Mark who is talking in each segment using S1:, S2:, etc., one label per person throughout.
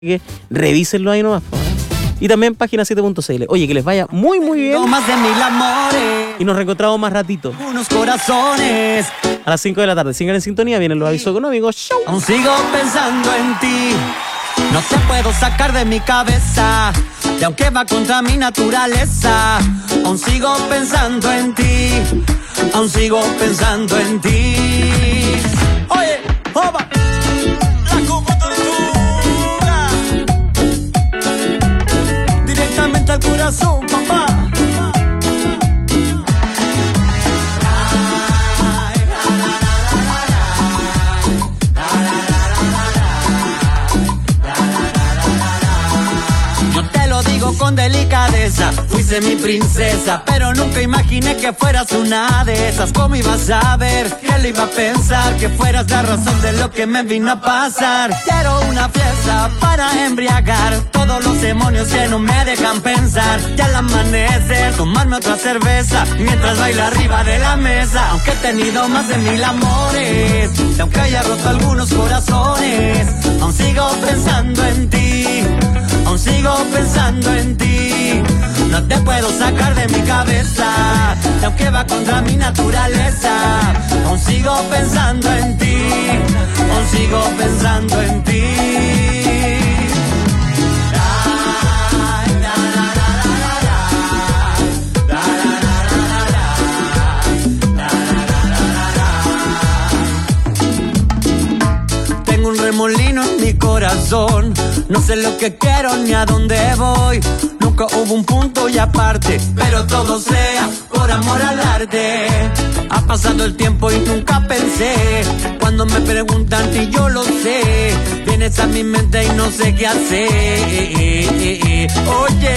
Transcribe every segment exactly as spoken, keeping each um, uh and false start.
S1: que revísenlo ahí nomás. Y también página siete punto c l. Oye, que les vaya muy muy bien.
S2: Más de mil amores.
S1: Y nos reencontramos más ratito.
S2: Unos corazones.
S1: A las cinco de la tarde. Sigan en sintonía, vienen los avisos económicos. Show.
S2: Aún sigo pensando en ti. No te puedo sacar de mi cabeza. Y aunque va contra mi naturaleza, aún sigo pensando en ti. Aún sigo pensando en ti. Oye, oba. La Cuco Tortuga. Directamente al corazón, papá. Con delicadeza, fuiste mi princesa, pero nunca imaginé que fueras una de esas. ¿Cómo ibas a ver? ¿Qué le iba a pensar? Que fueras la razón de lo que me vino a pasar. Quiero una fiesta para embriagar todos los demonios que no me dejan pensar. Y al amanecer, tomarme otra cerveza mientras bailo arriba de la mesa. Aunque he tenido más de mil amores, y aunque haya roto algunos corazones, aún sigo pensando en ti. Aún sigo pensando en ti. No te puedo sacar de mi cabeza. Y aunque va contra mi naturaleza, aún sigo pensando en ti. Aún sigo pensando en ti. Tengo un remolino en mi corazón. No sé lo que quiero ni a dónde voy. Nunca hubo un punto y aparte, pero todo sea por amor al arte. Ha pasado el tiempo y nunca pensé. Cuando me preguntan y yo lo sé, vienes a mi mente y no sé qué hacer. Oye,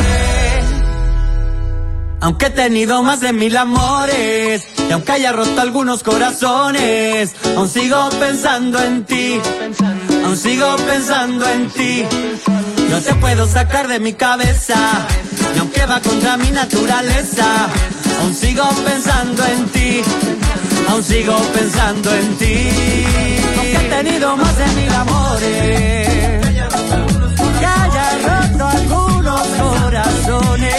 S2: aunque he tenido más de mil amores, y aunque haya roto algunos corazones, aún sigo pensando en ti. Aún sigo pensando en ti. No te puedo sacar de mi cabeza. Y aunque va contra mi naturaleza, aún sigo pensando en ti. Aún sigo pensando en ti. Aunque he tenido más de mil amores, que haya roto algunos corazones,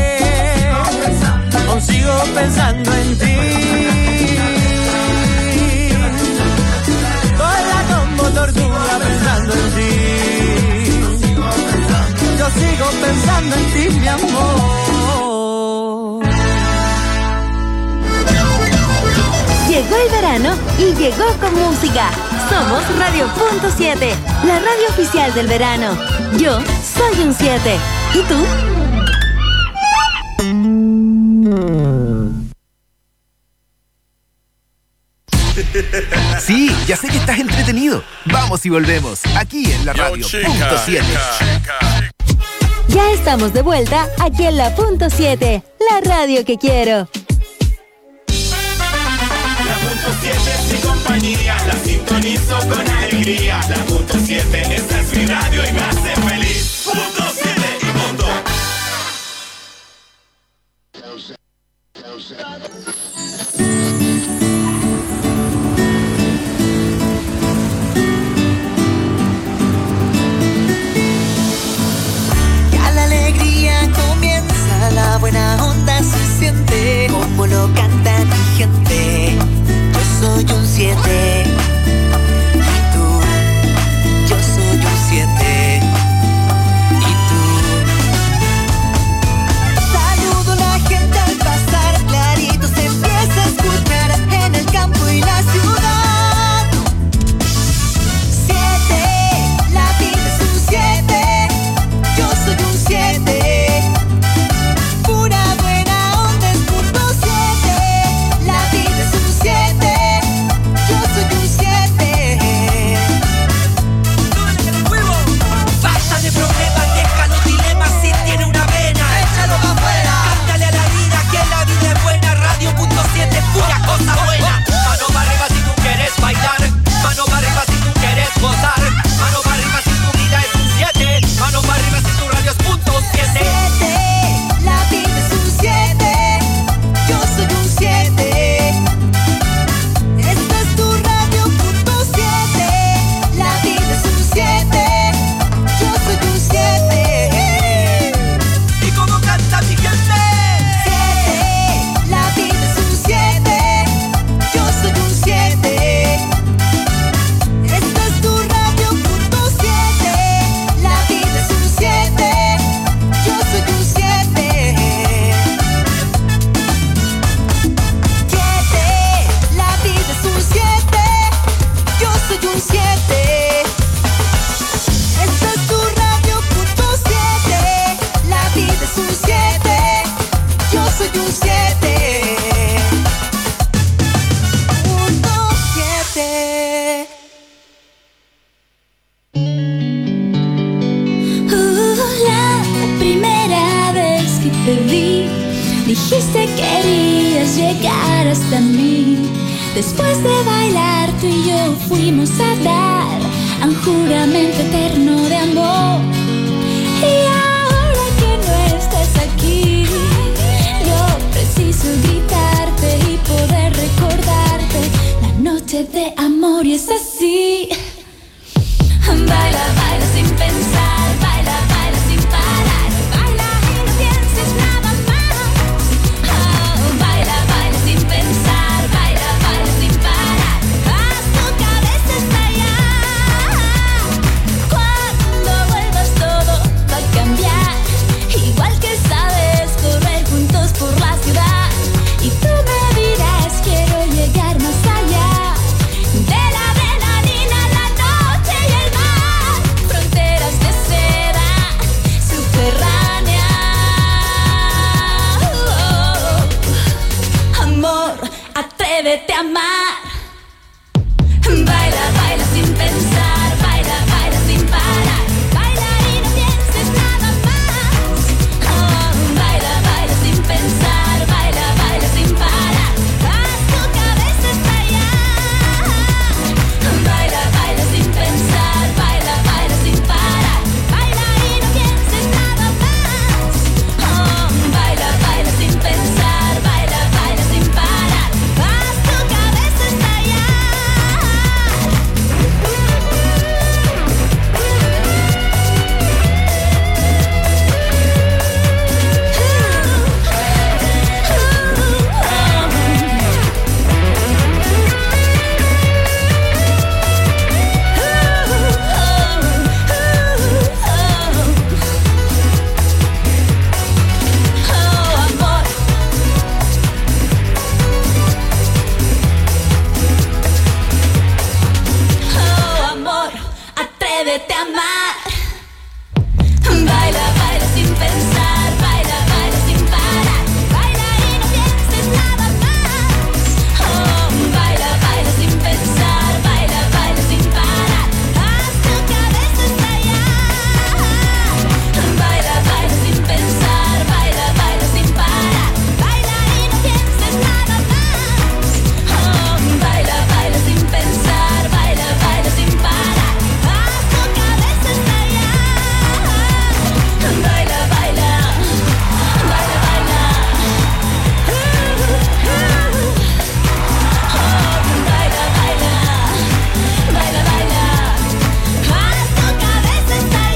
S2: aún sigo pensando en ti. Tortuga pensando en ti. Yo sigo pensando en ti, mi amor.
S3: Llegó el verano y llegó con música. Somos Radio Punto siete, la radio oficial del verano. Yo soy un siete. ¿Y tú?
S4: Sí, ya sé que estás entretenido. Vamos y volvemos, aquí en la Radio Punto siete.
S3: Ya estamos de vuelta aquí en la Punto siete, la radio que quiero.
S5: La Punto siete es mi compañía, la sintonizo con alegría. La Punto siete, esta es mi radio y me hace feliz. Punto siete y punto.
S6: La buena onda se siente como lo canta mi gente. Yo soy un siete. Y tú, yo soy un siete. Y tú. Saludo a la gente al pasar, clarito se empieza a escuchar en el campo y la ciudad. Siete, la vida es un siete. Yo soy un siete. Yo soy
S7: Dijiste que querías llegar hasta mí. Después de bailar tú y yo fuimos a dar a un juramento eterno de amor. Y ahora que no estás aquí, yo preciso gritarte y poder recordarte la noche de amor, y es así. Baila, baila sin pensar, baila, baila sin parar, baila y no pienses nada más. Oh, baila, baila sin pensar, baila, baila sin parar, haz tu cabeza estallar. Cuando vuelvas todo va a cambiar, igual que sabes correr juntos por la ciudad. Y tú me dirás, quiero llegar más allá de la adrenalina, la noche y el mar, fronteras de seda subterránea. Oh, oh. Amor, atrévete a amar. Baila, baila sin pensar, baila, baila sin parar, baila y no pienses nada más. Oh, baila, baila sin pensar, baila, baila sin parar, haz tu cabeza estallar. Baila, baila sin pensar, baila, baila sin parar, baila y no pienses nada más. Oh, baila, baila sin pensar, baila, baila sin parar, haz tu cabeza estallar. Oh, amor, atrévete a amar. Baila, baila sin pensar, baila, baila sin parar, baila y no pienses nada más. Oh, baila, baila sin pensar, baila, baila sin parar, haz tu cabeza estallar. Baila, baila sin pensar, baila, baila sin parar, baila y no pienses nada más. Oh, baila, baila sin pensar, baila, baila sin parar, haz tu cabeza estallar. Baila, baila, baila, baila. Oh, baila, baila, baila, baila, haz tu cabeza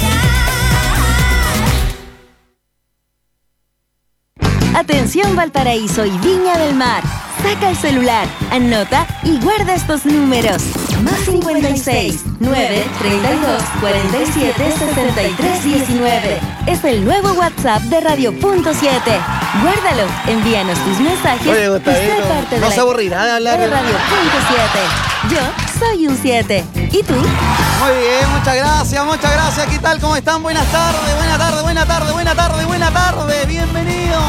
S7: estallar.
S3: Atención Valparaíso y Viña del Mar. Saca el celular, anota y guarda estos números. Más cincuenta y seis, nueve, treinta y dos, cuarenta y siete, sesenta y tres, diecinueve. Es el nuevo WhatsApp de Radio Punto siete. Guárdalo, envíanos tus mensajes.
S8: Oye,
S3: y sé
S8: Gustavito,
S3: parte de
S8: no
S3: la
S8: se aburrirá de hablar
S3: de
S8: de-
S3: Radio Punto siete. Yo soy un siete. ¿Y tú?
S8: Muy bien, muchas gracias, muchas gracias. ¿Qué tal? ¿Cómo están? Buenas tardes, buena tarde, buena tarde, buena tarde, buena tarde. Bienvenidos.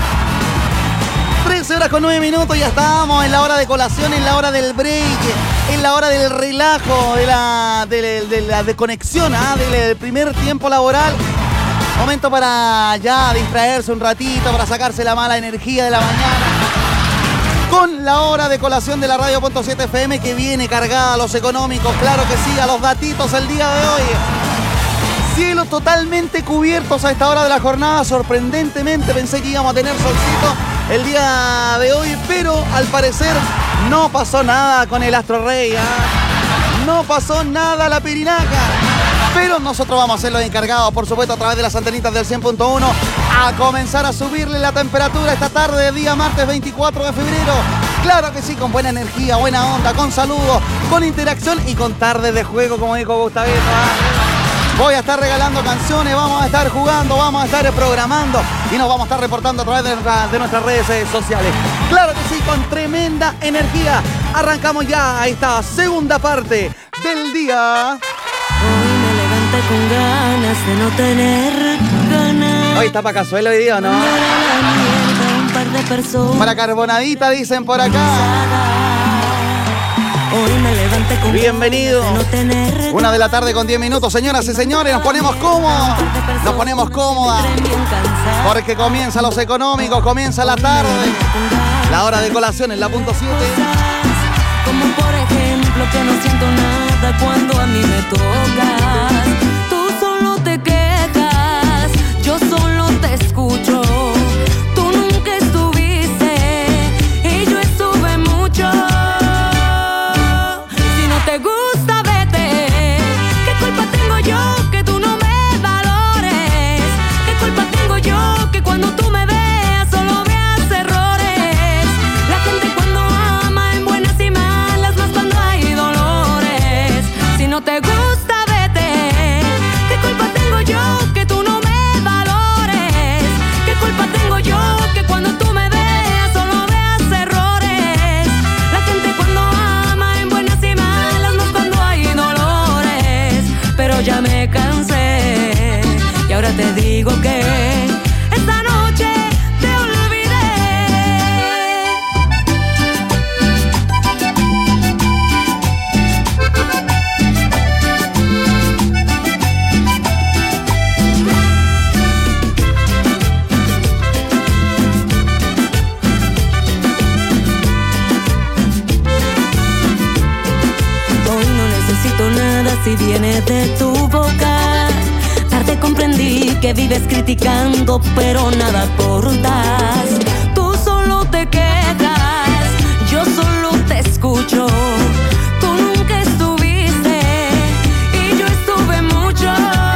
S8: trece horas con nueve minutos, ya estamos en la hora de colación, en la hora del break, en la hora del relajo, de la, de, de la desconexión, ¿ah? del primer tiempo laboral. Momento para ya distraerse un ratito, para sacarse la mala energía de la mañana. Con la hora de colación de la Radio Punto siete F M, que viene cargada a los económicos, claro que sí, a los datitos el día de hoy. Cielos totalmente cubiertos a esta hora de la jornada, sorprendentemente pensé que íbamos a tener solcito el día de hoy, pero al parecer no pasó nada con el Astro Rey, ¿ah? No pasó nada la pirinaca. Pero nosotros vamos a ser los encargados, por supuesto, a través de las antenitas del cien punto uno, a comenzar a subirle la temperatura esta tarde de día martes veinticuatro de febrero. Claro que sí, con buena energía, buena onda, con saludos, con interacción y con tarde de juego, como dijo Gustavito, ¿ah? Voy a estar regalando canciones, vamos a estar jugando, vamos a estar programando y nos vamos a estar reportando a través de, nuestra, de nuestras redes eh, sociales. Claro que sí, con tremenda energía. Arrancamos ya a esta segunda parte del día.
S9: Hoy me levanté con ganas de no tener ganas.
S8: Hoy está para Cazuelo hoy día, ¿no?
S9: Para la mierda, un par de personas.
S8: Para Carbonadita dicen por acá.
S9: Hoy me levanté con
S8: Bienvenido.
S9: ganas de no tener
S8: Una de la tarde con diez minutos, señoras y señores, nos ponemos cómodos, nos ponemos cómodas, porque comienza los económicos, comienza la tarde, la hora de colación en la punto siete.
S9: Como por ejemplo que no siento nada cuando a mí me tocas. Tú solo te quejas, yo solo te escucho. Tú nunca estuviste y yo estuve mucho. Si no te gusta, vete. ¿Qué culpa tengo yo que tú no me valores? ¿Qué culpa tengo yo que cuando tú me veas solo veas errores? La gente cuando ama en buenas y malas, más cuando hay dolores. Si no te gusta, vete. ¿Qué culpa tengo yo que tú no me valores? ¿Qué culpa tengo yo que cuando tú me veas solo veas errores? La gente cuando ama en buenas y malas, más cuando hay dolores. Pero ya me cansé y ahora te digo que esta noche te olvidé. Hoy no necesito nada si viene de tu boca. Tarde comprendí que vives criticando, pero nada aportas. Tú solo te quejas, yo solo te escucho. Tú nunca estuviste y yo estuve mucho.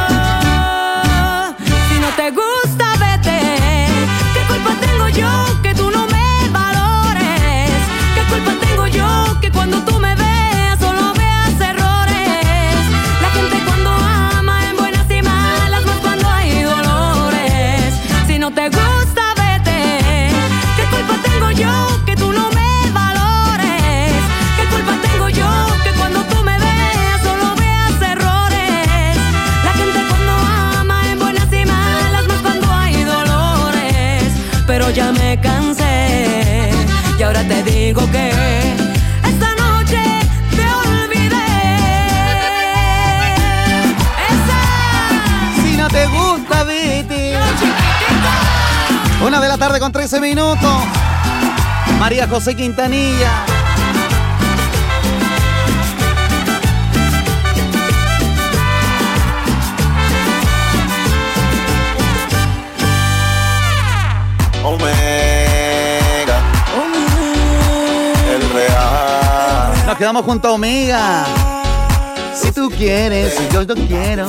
S9: Si no te gusta, vete. ¿Qué culpa tengo yo que tú no me valores? ¿Qué culpa tengo yo que cuando tú me veas solo veas errores? La gente cuando ama en buenas y malas, más cuando hay dolores. Si no te gusta, vete. ¿Qué culpa tengo yo que tú no me valores? ¿Qué culpa tengo yo que cuando tú me veas solo veas errores? La gente cuando ama en buenas y malas, más cuando hay dolores. Pero ya me cansé y ahora te digo que esta noche te olvidé. Esa.
S8: Si no te gusta, vete. Una de la tarde con trece minutos. María José Quintanilla.
S10: Omega, el real.
S8: Nos quedamos junto a Omega. Si tú quieres, si yo lo quiero.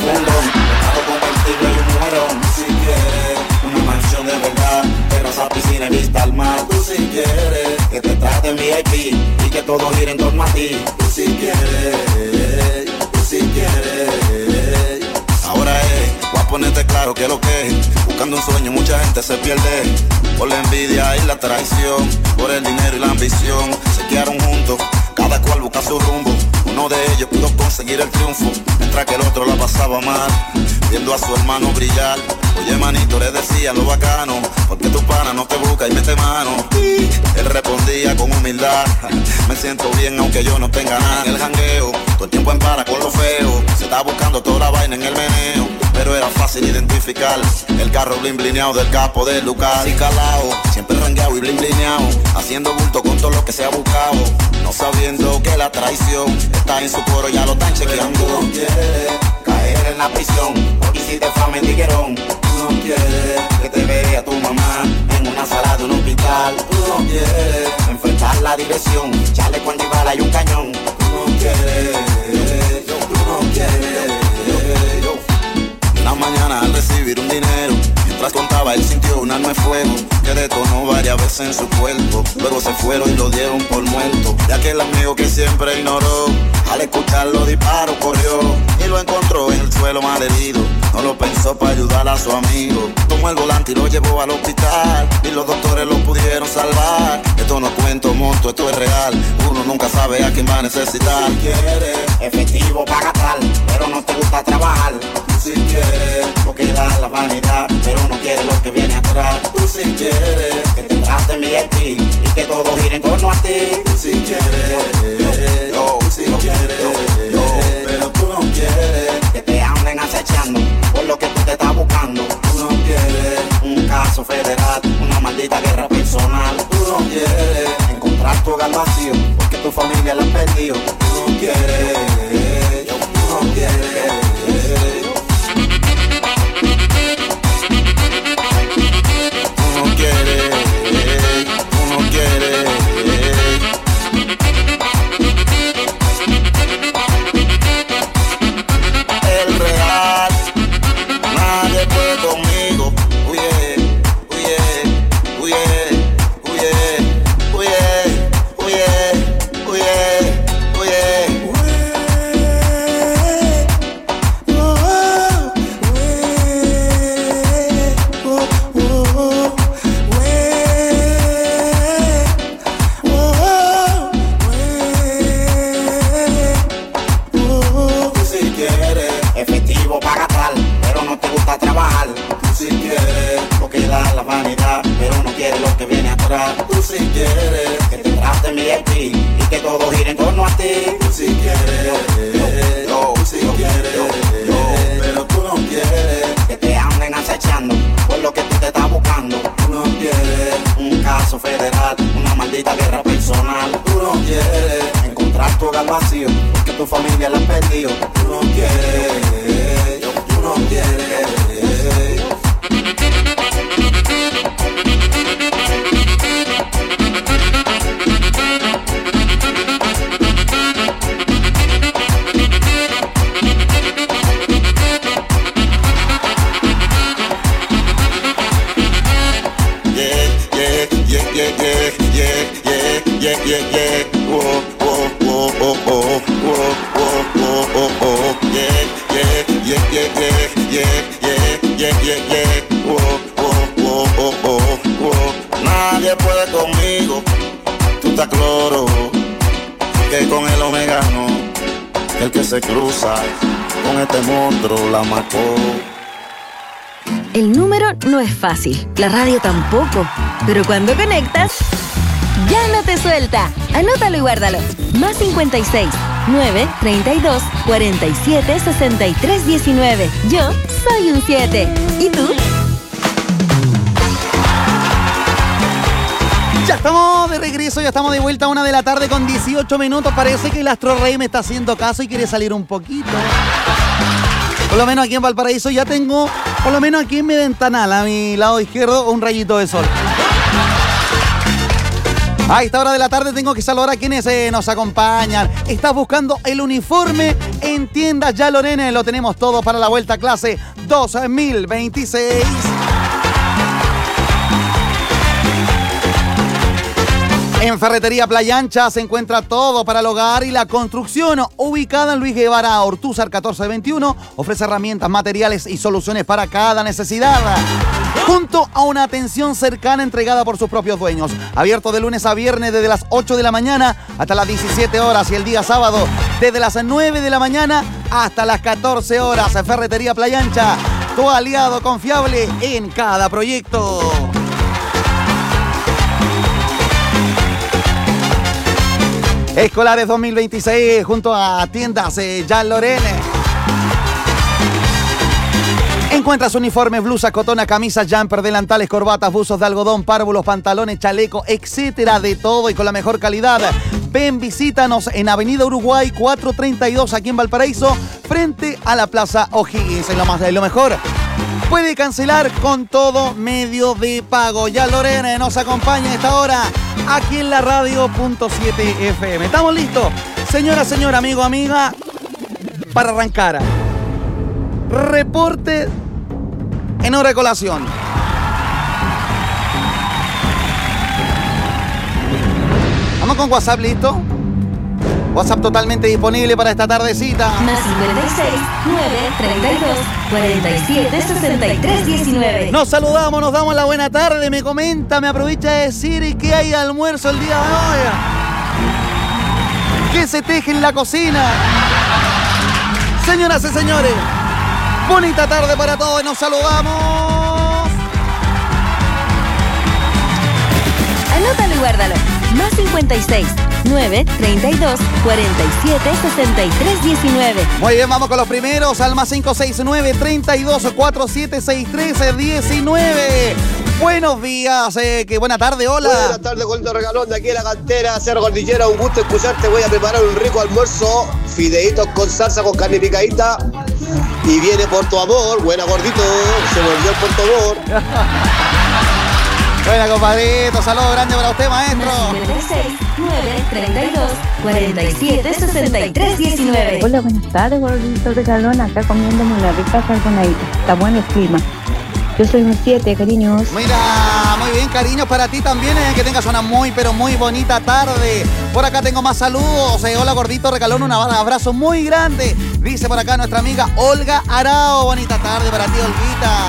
S10: Si quieres una mansión de verdad, terraza, piscina y vista al mar. Tú si quieres que te traten V I P y que todo gire en torno a ti. Tú si quieres, tú si quieres. Ahora es, voy a ponerte claro que lo que es. Buscando un sueño mucha gente se pierde por la envidia y la traición, por el dinero y la ambición. Se quedaron juntos, cada cual busca su rumbo. Uno de ellos pudo conseguir el triunfo, mientras que el otro la pasaba mal, viendo a su hermano brillar. Oye manito, le decía lo bacano, porque tu pana no te busca y mete mano. Y él respondía con humildad, me siento bien aunque yo no tenga nada. En el jangueo, todo el tiempo en para con lo feo, se está buscando toda la vaina en el meneo, pero era fácil identificar el carro blin blineado del capo de Lucas. Y calao, siempre rangueado y blin blineado, haciendo bulto con todo lo que se ha buscado, no sabiendo que la traición está en su coro, ya lo están chequeando. Tú no quieres caer en la prisión, porque hiciste fama en tiguerón. Tú no quieres que te vea tu mamá en una sala de un hospital. Tú no quieres enfrentar la dirección, chaleco antibala y un cañón. Tú no quieres, tú no quieres. Una mañana al recibir un dinero, mientras contaba él sintió un arma de fuego que detonó varias veces en su cuerpo. Luego se fueron y lo dieron por muerto. De aquel amigo que siempre ignoró, al escuchar los disparos corrió y lo encontró en el suelo malherido. No lo pensó para ayudar a su amigo, tomó el volante y lo llevó al hospital y los doctores lo pudieron salvar. Esto no cuento monto, esto es real, uno nunca sabe a quién va a necesitar. Si quieres efectivo para gastar, pero no te gusta trabajar. Si quieres lo que da la vanidad, pero no quieres lo que viene atrás. Tú si quieres que te traten V I P y que todo gire en torno a ti. Tú si quieres, yo, federal, una maldita guerra personal. Tú no quieres encontrar tu hogar vacío porque tu familia la han perdido. Tú no quieres, tú no quieres. Tú no quieres, tú no quieres. El real, nadie puede conmigo. Uye, uye, uye, uye, uye, uye, uye, uye. Tú si quieres efectivo para tal, pero no te gusta trabajar. Tú si quieres lo que da la vanidad, pero no quieres lo que viene atrás. Tú si quieres que te traten V I P y que todo gire en torno a ti. Tú si quieres, yo, yo, tú si quieres, yo, yo, pero tú no quieres que te anden acechando por lo que tú te estás buscando. Tú no quieres un caso federal, una maldita guerra personal. Tú no quieres encontrar tu hogar vacío porque tu familia la han perdido. Tú no quieres, yo, tú no quieres. Yeah, yeah, yeah, yeah, yeah, yeah, yeah. Whoa, whoa, whoa, whoa, whoa, whoa, whoa, whoa, whoa. Yeah, yeah, yeah, yeah, yeah, yeah, yeah, yeah, yeah. Whoa, whoa, whoa, whoa, whoa, whoa. Nadie puede conmigo, tú estás cloro, que con el omega no, el que se cruza con este monstruo la marcó.
S3: El número no es fácil, la radio tampoco, pero cuando conectas, ya no te suelta. Anótalo y guárdalo. Más cincuenta y seis, nueve, treinta y dos, cuarenta y siete, sesenta y tres, diecinueve. Yo soy un siete. ¿Y tú?
S8: Ya estamos de regreso, ya estamos de vuelta a una de la tarde con dieciocho minutos. Parece que el Astro Rey me está haciendo caso y quiere salir un poquito. Por lo menos aquí en Valparaíso ya tengo, por lo menos aquí en mi ventanal, a mi lado izquierdo, un rayito de sol. A esta hora de la tarde tengo que saludar a quienes eh, nos acompañan. Estás buscando el uniforme en tiendas Ya Lorena. Lo tenemos todo para la vuelta a clase dos mil veintiséis. En Ferretería Playa Ancha se encuentra todo para el hogar y la construcción. Ubicada en Luis Guevara Ortúzar catorce veintiuno, ofrece herramientas, materiales y soluciones para cada necesidad, junto a una atención cercana entregada por sus propios dueños. Abierto de lunes a viernes desde las ocho de la mañana hasta las diecisiete horas y el día sábado desde las nueve de la mañana hasta las catorce horas. Ferretería Playa Ancha, tu aliado confiable en cada proyecto. Escolares dos mil veintiséis junto a tiendas eh, Ya Lorena. Encuentras uniformes, blusas, cotona, camisas, jumper, delantales, corbatas, buzos de algodón, párvulos, pantalones, chalecos, etcétera, de todo y con la mejor calidad. Ven, visítanos en Avenida Uruguay cuatrocientos treinta y dos aquí en Valparaíso, frente a la Plaza O'Higgins. Es lo más, es lo mejor. Puede cancelar con todo medio de pago. Ya Lorena nos acompaña a esta hora aquí en la radio punto siete F M. ¿Estamos listos? Señora, señora, amigo, amiga, para arrancar. Reporte en hora de colación. Vamos con WhatsApp, ¿listo? WhatsApp totalmente disponible para esta tardecita.
S3: Más cincuenta y seis, nueve, treinta y dos, cuarenta y siete, sesenta y tres, diecinueve.
S8: Nos saludamos, nos damos la buena tarde. Me comenta, me aprovecha de decir que hay almuerzo el día de hoy. ¿Qué se teje en la cocina? Señoras y señores, bonita tarde para todos. Nos saludamos.
S3: Anótalo y guárdalo. Más cincuenta y seis, nueve, treinta y dos, cuarenta y siete, sesenta y tres, diecinueve.
S8: Muy bien, vamos con los primeros. Al más cinco seis nueve, treinta y dos, cuarenta y siete, sesenta y tres, diecinueve. Buenos días, eh, que buena tarde, hola.
S11: Buenas tardes, Gordito Regalón, de aquí en la cantera, Cerro Cordillera, un gusto escucharte. Voy a preparar un rico almuerzo, fideitos con salsa con carne picadita. Y viene por tu amor, buena Gordito, se volvió el por tu amor.
S8: Buena, compadrito, saludos grande para usted, maestro.
S3: cincuenta y seis, nueve, treinta y dos, cuarenta y siete, sesenta y tres, diecinueve.
S12: Hola, buenas tardes, Gordito Regalón, acá comiéndome una rica carbonadita. Está bueno el clima. Yo soy un siete, cariños.
S8: Mira, muy bien, cariños para ti también, eh, que tengas una muy, pero muy bonita tarde. Por acá tengo más saludos. Eh, hola, Gordito Regalón, un abrazo muy grande. Dice por acá nuestra amiga Olga Arao. Bonita tarde para ti, Olguita.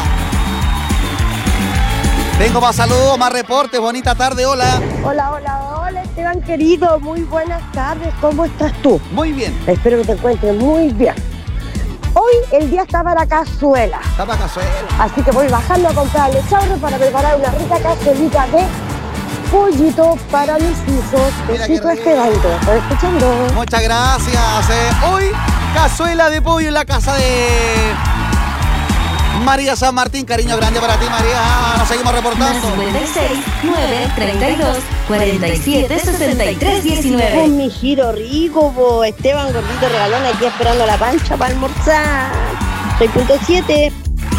S8: Tengo más saludos, más reportes. Bonita tarde, hola.
S13: Hola, hola, hola, Esteban querido. Muy buenas tardes. ¿Cómo estás tú?
S8: Muy bien.
S13: Espero que te encuentres muy bien. Hoy el día está para cazuela.
S8: Está para cazuela.
S13: Así que voy bajando a comprar el chorro para preparar una rica cazuelita de pollito para mis hijos. Besito Esteban, te estoy escuchando.
S8: Muchas gracias. Eh, hoy cazuela de pollo en la casa de María San Martín. Cariño grande para ti, María. Nos seguimos reportando.
S3: cincuenta y seis, nueve, treinta y dos, cuarenta y siete, sesenta y tres, diecinueve.
S13: Con mi giro rico, bo. Esteban Gordito Regalón aquí esperando la pancha para almorzar. seis punto siete.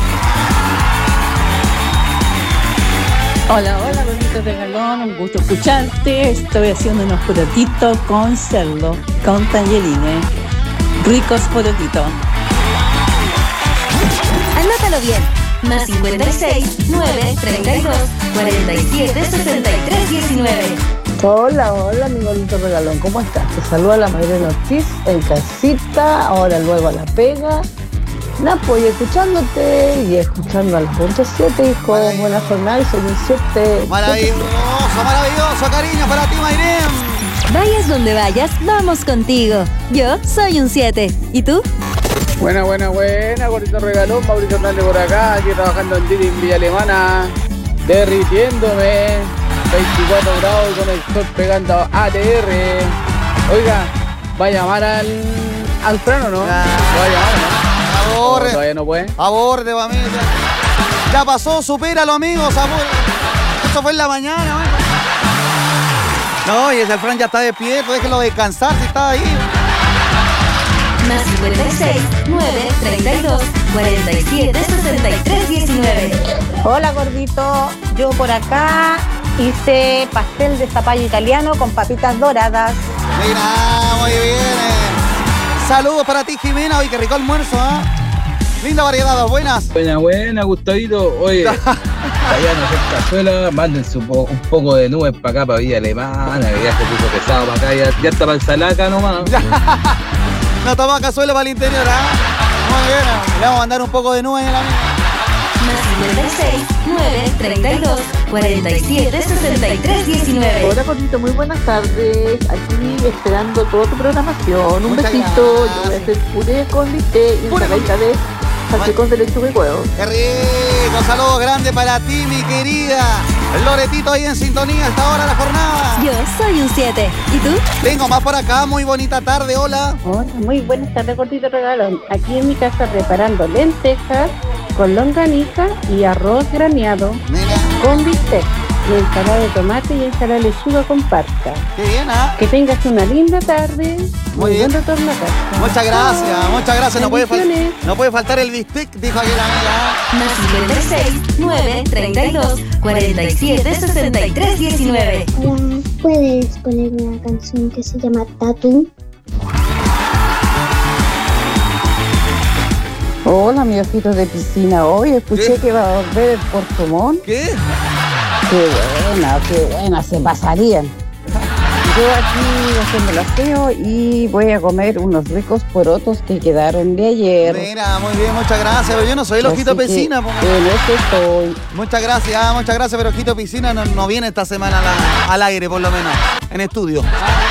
S14: Hola, hola, Gordito Regalón, un gusto escucharte. Estoy haciendo unos porotitos con cerdo, con tallarines. Ricos porotitos.
S3: Anótalo bien. Más cincuenta y seis, nueve, treinta y dos, cuarenta y siete, sesenta y tres, diecinueve.
S15: Hola, hola, mi Gordito Regalón, ¿cómo estás? Te saluda la Mayrena Ortiz en casita, ahora luego a la pega. Napo, y escuchándote y escuchando al punto siete, hijo. Buena jornada y soy un siete.
S8: Maravilloso, maravilloso, cariño para ti, Mayrena.
S3: Vayas donde vayas, vamos contigo. Yo soy un siete. ¿Y tú?
S16: Buena, buena, buena, Gordito Regalón, Mauricio Hernández por acá, aquí trabajando en Didi en Villa Alemana, derritiéndome, veinticuatro grados con el sol pegando A T R. Oiga, ¿va a llamar al, al Fran, no?
S8: Ah,
S16: ¿Va a llamar, no?
S8: Aborde.
S16: No, todavía no puede.
S8: Aborde, familia. Ya pasó, supéralo, amigos. Aborde. Eso fue en la mañana, man. No, y ese Fran ya está despierto, déjelo descansar si está ahí.
S3: Más cincuenta y seis, nueve, treinta y dos, cuarenta y siete, sesenta y tres, diecinueve.
S17: Hola, Gordito. Yo por acá hice pastel de zapallo italiano con papitas doradas.
S8: Mira, muy bien. Saludos para ti, Jimena. Oye, qué rico almuerzo, ¿eh? Linda variedad, buenas.
S18: Buena, buena, Gustavito. Oye, allá no hacer cazuela, mándense un, po un poco de nubes para acá, para Villa Alemana, que ya se puso pesado para acá, ya, ya está para el salaca nomás.
S8: No toma cazuela para el interior, ¿ah? ¿eh? Muy bien. Le vamos a mandar un poco de nubes en la misma.
S3: Más cincuenta y seis, nueve, treinta y dos, cuarenta y siete, sesenta y tres, diecinueve.
S15: Hola, Gordito, muy buenas tardes. Aquí esperando toda tu programación. Un
S8: Muchas
S15: besito.
S8: gracias.
S15: Yo voy a hacer puré con bistec y una salsa de salpicón de lechuga y huevo.
S8: Qué rico, saludos grandes para ti, mi querida Loretito, ahí en sintonía a esta hora de la jornada.
S3: Yo soy un siete. ¿Y tú?
S8: Tengo más por acá, muy bonita tarde, hola.
S12: Hola, muy buenas tardes, Gordito Regalón. Aquí en mi casa preparando lentejas con longaniza y arroz graneado con bistec y ensalada de tomate y ensalada de lechuga con pasta.
S8: Qué bien, ¿ah?
S12: Que tengas una linda tarde.
S8: Muy bien.
S12: Buen retorno a casa.
S8: Muchas gracias, muchas gracias. No puede, fal
S12: Bendiciones.
S8: no puede faltar el bistec, dijo aquí la amiga.
S3: Más cincuenta y seis, nueve, treinta y dos, cuarenta y siete, sesenta y tres, diecinueve.
S19: ¿Puedes poner una canción que se llama Tatu?
S15: Hola, mi ojito de piscina. Hoy escuché
S8: ¿Qué?
S15: que va a volver el Puerto Montt.
S8: ¿Qué?
S15: Qué buena, qué buena, se pasarían. Yo aquí haciendo el aseo y voy a comer unos ricos porotos que quedaron de ayer.
S8: Mira, muy bien, muchas gracias. Pero yo no soy el ojito
S15: Así que
S8: piscina. po.
S15: en eso estoy.
S8: Muchas gracias, muchas gracias, pero ojito piscina no, no viene esta semana a la- al aire, por lo menos, en estudio.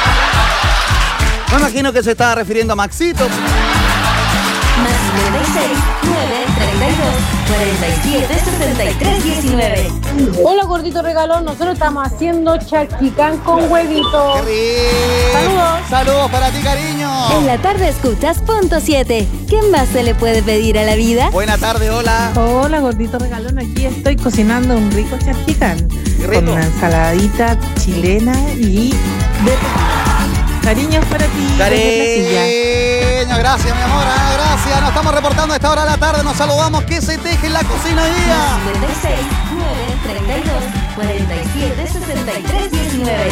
S8: Me imagino que se estaba refiriendo a Maxito.
S3: Más cincuenta y seis, nueve, treinta y dos, cuarenta y siete, sesenta y tres, diecinueve.
S17: Hola, gordito regalón. Nosotros estamos haciendo charquicán con huevito. Saludos.
S8: Saludos para ti, cariño.
S3: En la tarde escuchas punto siete. ¿Qué más se le puede pedir a la vida?
S8: Buena tarde, hola.
S14: Hola, gordito regalón. Aquí estoy cocinando un rico charquicán con una ensaladita chilena y de cariños para ti.
S8: Cariño, gracias, mi amor. Ah, gracias. Nos estamos reportando a esta hora de la tarde. Nos saludamos. ¿Qué se teje en la cocina hoy día?
S3: cincuenta y seis, nueve, treinta y dos, cuarenta y siete, sesenta y tres, diecinueve.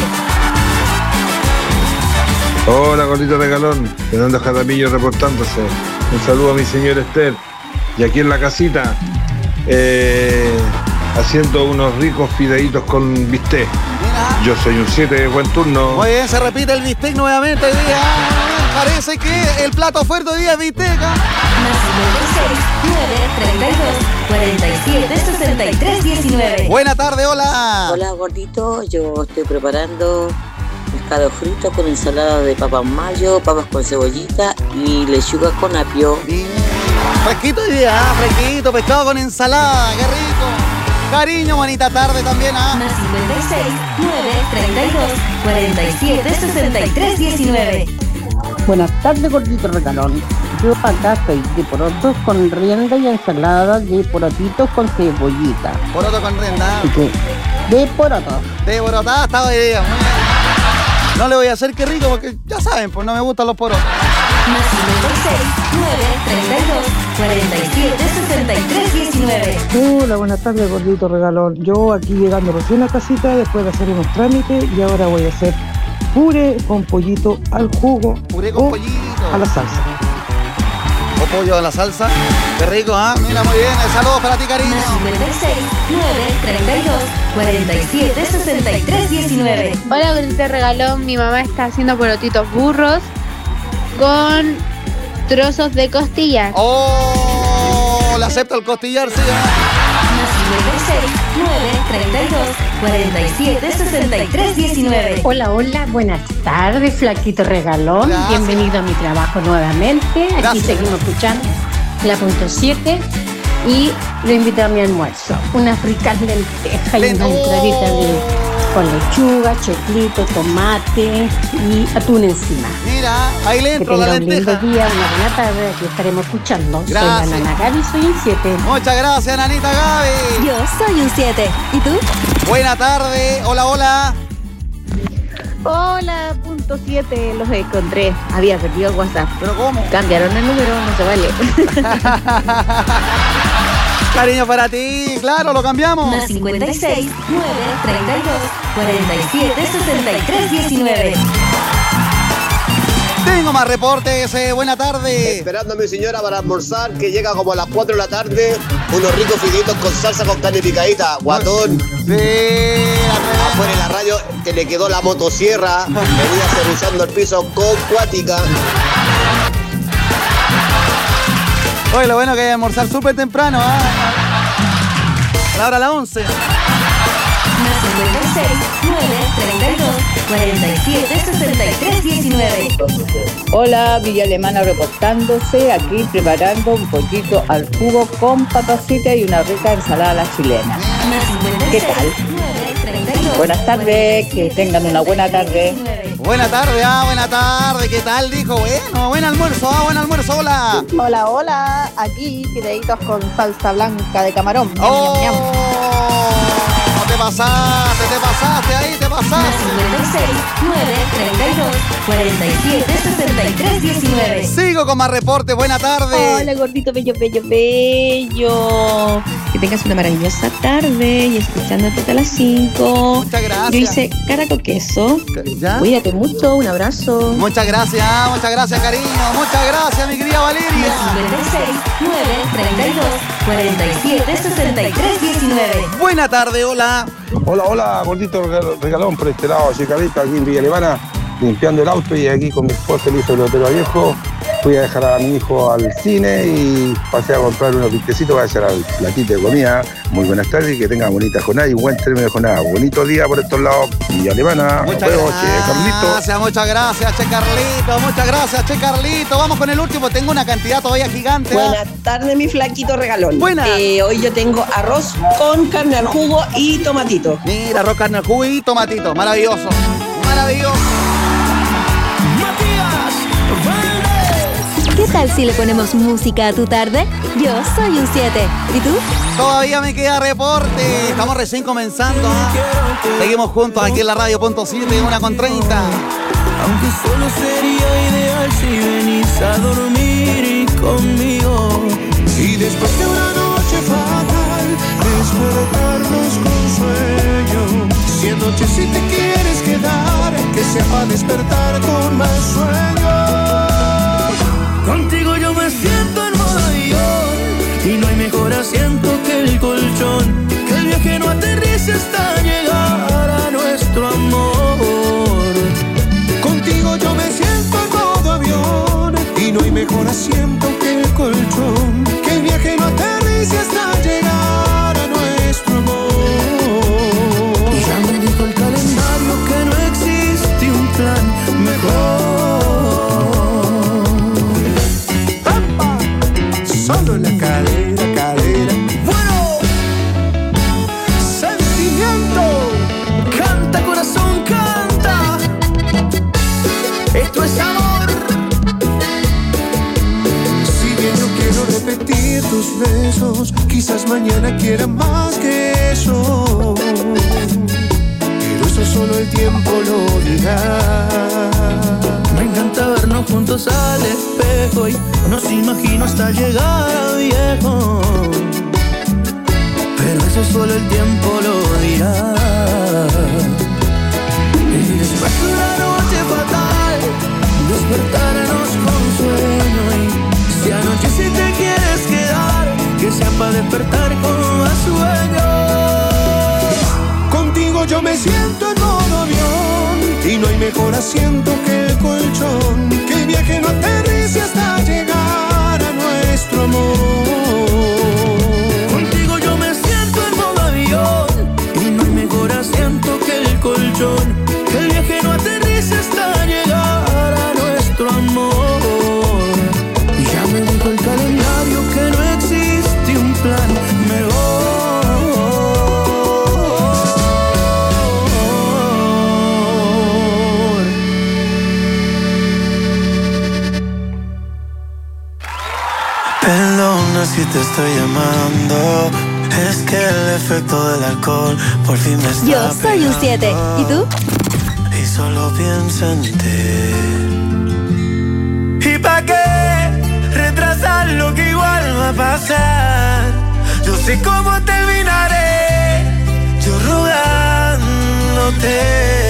S20: Hola, gordito regalón. Fernando Jaramillo reportándose. Un saludo a mi señor Esther. Y aquí en la casita, eh, haciendo unos ricos fideitos con bistec. Yo soy un siete, buen turno.
S8: Muy bien, se repite el bistec nuevamente hoy día. Parece que el plato fuerte hoy día es bistec.
S3: Más cincuenta y seis, nueve, treinta y dos, cuarenta y siete, sesenta y tres, diecinueve.
S8: Buena tarde, hola.
S21: Hola, gordito. Yo estoy preparando pescado frito con ensalada de papas mayo, papas con cebollita y lechuga con apio.
S8: Fresquito hoy día, ah, fresquito, pescado con ensalada, qué rico. Cariño, bonita tarde también, ¿ah?
S3: Más cincuenta y seis, nueve, treinta y dos, cuarenta y siete, sesenta y tres, diecinueve.
S12: Buenas tardes, gordito regalón. Yo acá estoy de porotos con rienda y ensalada de porotitos con cebollita.
S8: Poroto con rienda.
S12: Así que, de porotos.
S8: De porotada está hoy día. Muy bien. No le voy a hacer que rico porque ya saben, pues no me gustan los porotos.
S3: Más cincuenta y seis, nueve, treinta y dos, cuarenta y siete, sesenta y tres, diecinueve.
S22: Hola, buenas tardes, gordito regalón. Yo aquí llegando recién a casita después de hacer unos trámites y ahora voy a hacer puré con pollito al jugo.
S8: Puré con
S22: o
S8: pollito.
S22: A la salsa.
S8: O pollo a la salsa. Qué rico, ¿ah? Mira, muy bien. Saludos para ti, cariño.
S3: Más cincuenta y seis, nueve, treinta y dos, cuarenta y siete, sesenta y tres, diecinueve.
S23: Hola, gordito regalón. Mi mamá está haciendo porotitos burros con trozos de costilla.
S8: ¡Oh! Le acepto el costillar, sí.
S3: Más cincuenta y seis, nueve, treinta y dos, cuarenta y siete, sesenta y tres, diecinueve.
S24: Hola, hola, buenas tardes, flaquito regalón.
S8: Gracias.
S24: Bienvenido a mi trabajo nuevamente. Aquí
S8: Gracias.
S24: seguimos escuchando la punto siete y lo invito a mi almuerzo. Unas ricas lentejas y una entradita de con lechuga, choclito, tomate y atún encima.
S8: Mira, ahí le entro
S24: que
S8: la
S24: tenga un lindo
S8: lenteja.
S24: día, una buena tarde, aquí estaremos escuchando.
S8: Gracias.
S24: Soy la Nana Gaby, soy un siete.
S8: Muchas gracias, nanita Gaby.
S3: Yo soy un siete. ¿Y tú?
S8: Buena tarde. Hola, hola.
S23: Hola, punto siete, los encontré. Había perdido el WhatsApp.
S8: ¿Pero cómo?
S23: Cambiaron el número, no se vale.
S8: Cariño para ti, claro, lo cambiamos.
S3: Más cincuenta y seis, nueve, treinta y dos, cuarenta y siete, sesenta y tres, diecinueve.
S8: Tengo más reportes, eh, buena tarde.
S11: Esperando a mi señora para almorzar, que llega como a las cuatro de la tarde. Unos ricos fideos con salsa con carne picadita. Guatón.
S8: Sí,
S11: afuera en la radio que le quedó la motosierra. Venía cerruchando el piso con cuática.
S8: Oye, lo bueno que hay que almorzar súper temprano, ¿ah? A la hora de las once.
S3: Más cincuenta y seis, nueve, treinta y dos, cuarenta y siete, sesenta y tres, diecinueve.
S15: Hola, Villa Alemana reportándose, aquí preparando un pollito al jugo con papacita y una rica ensalada a la chilena. ¿Qué tal? Buenas tardes, que tengan una buena tarde.
S8: Buena tarde, ah, buena tarde, ¿qué tal? Dijo, bueno, buen almuerzo, ah, buen almuerzo, hola.
S17: Hola, hola. Aquí fideitos con salsa blanca de camarón. Ñam,
S8: Oh,
S17: ñam, ñam.
S8: te pasaste, te pasaste, ahí te pasaste.
S3: Más cincuenta y seis, nueve, treinta y dos, cuarenta y siete, sesenta y tres, diecinueve.
S8: Sigo con más reportes, buena tarde.
S25: Hola, gordito, bello, bello, bello. Que tengas una maravillosa tarde y escuchándote hasta las cinco.
S8: Muchas gracias.
S25: Yo hice caraco queso.
S8: ¿Ya?
S25: Cuídate mucho, un abrazo.
S8: Muchas gracias, muchas gracias, cariño. Muchas gracias, mi querida Valeria.
S3: Más cincuenta y seis, nueve, treinta y dos, cuarenta y siete, sesenta y tres, diecinueve.
S8: Buena tarde, hola.
S20: Hola, hola, gordito regal- regalón por este lado, Chicalita, aquí en Villa Alemana, limpiando el auto y aquí con mi esposa Elisa Lotero Viejo, fui a dejar a mi hijo al cine y pasé a comprar unos bistecitos para hacer al platito de comida. Muy buenas tardes y que tengan bonita jornada y buen término de jornada. Bonito día por estos lados y Alemana.
S8: Muchas
S20: Nos vemos, Che Carlito.
S8: gracias, muchas gracias, Che Carlito, muchas gracias, Che Carlito. Vamos con el último, tengo una cantidad todavía gigante. ¿eh?
S1: Buenas tardes, mi flaquito regalón.
S8: Buenas.
S1: Eh, hoy yo tengo arroz con carne al jugo y tomatito.
S8: Mira, arroz, carne al jugo y tomatito. Maravilloso, maravilloso.
S3: ¿Qué tal si le ponemos música a tu tarde? Yo soy un siete. ¿Y tú?
S8: Todavía me queda reporte. Estamos recién comenzando. ¿eh? Seguimos juntos aquí en la radio punto siete, una con treinta.
S2: Aunque solo sería ideal si venís a dormir conmigo. Y después de una noche fatal, despertarnos con sueño. Si anoche si te quieres quedar, que sea para despertar con más sueño. Contigo yo me siento en modo avión y no hay mejor asiento que el colchón. Que el viaje no aterrice hasta llegar a nuestro amor. Contigo yo me siento en modo avión y no hay mejor asiento que el colchón. Que el viaje no aterrice hasta llegar a nuestro amor. Ya me dijo el calendario que no existe un plan mejor. Solo en la cadera, cadera. Bueno, sentimiento. Canta, corazón, canta. Esto es amor. Si bien yo quiero repetir tus besos, quizás mañana quiera más que eso. Pero eso solo el tiempo lo dirá. Me encanta vernos juntos al espejo y nos imagino hasta llegar a viejo. Pero eso solo el tiempo lo dirá. Y después de una noche fatal, despertarnos con sueño. Y si anoche si te quieres quedar, que sea para despertar con más sueño. Contigo yo me siento en modo avión y no hay mejor asiento que el colchón. Que el viaje no aterrice hasta llegar a nuestro amor. Contigo yo me siento en modo avión y no hay mejor asiento que el colchón. Que el viaje no aterrice hasta llegar a nuestro amor. Y ya me dijo el calendario que no existe un plan mejor. Perdona si te estoy llamando, es que el efecto del alcohol por fin me está
S3: Yo soy un siete. ¿Y tú?
S2: Y solo pienso en ti. ¿Y pa' qué retrasar lo que igual va a pasar? Yo sé cómo terminaré, yo rogándote.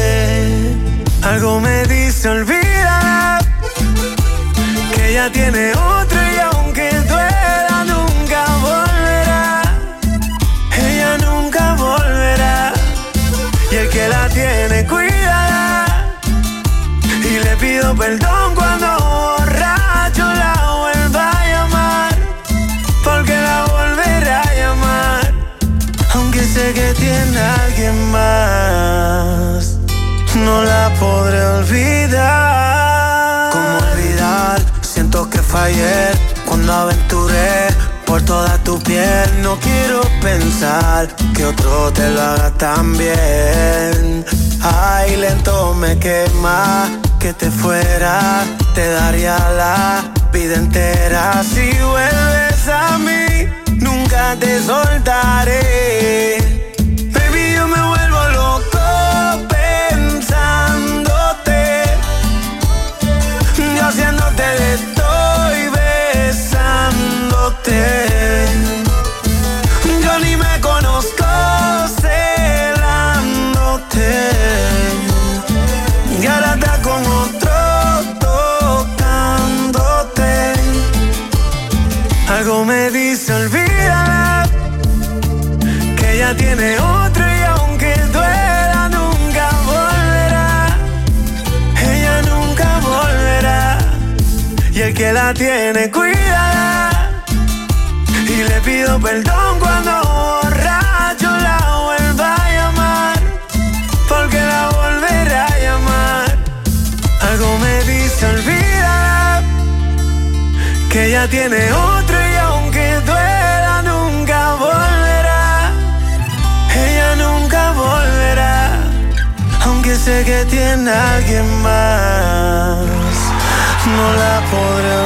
S2: Algo me dice olvida que ella tiene otro y aunque duela nunca volverá. Ella nunca volverá. Y el que la tiene cuídala. Y le pido perdón cuando borracho la vuelva a llamar, porque la volverá a llamar. Aunque sé que tiene a alguien más, no la podré olvidar. ¿Cómo olvidar? Siento que fallé cuando aventuré por toda tu piel. No quiero pensar que otro te lo haga tan bien. Ay, lento me quema que te fuera. Te daría la vida entera. Si vuelves a mí, nunca te soltaré. Baby, yo me vuelvo loco pensándote. Yo haciéndote de todo y besándote. Yo ni me conozco celándote. Y ahora está con otro tocándote. Algo me dice olvídala, que ella tiene otro y aunque duela nunca volverá. Ella nunca volverá. Y el que que la tiene cuidada. Y le pido perdón cuando borracho la vuelva a llamar, porque la volverá a llamar. Algo me dice olvídala, que ella tiene otro y aunque duela nunca volverá. Ella nunca volverá, aunque sé que tiene a alguien más, no la podré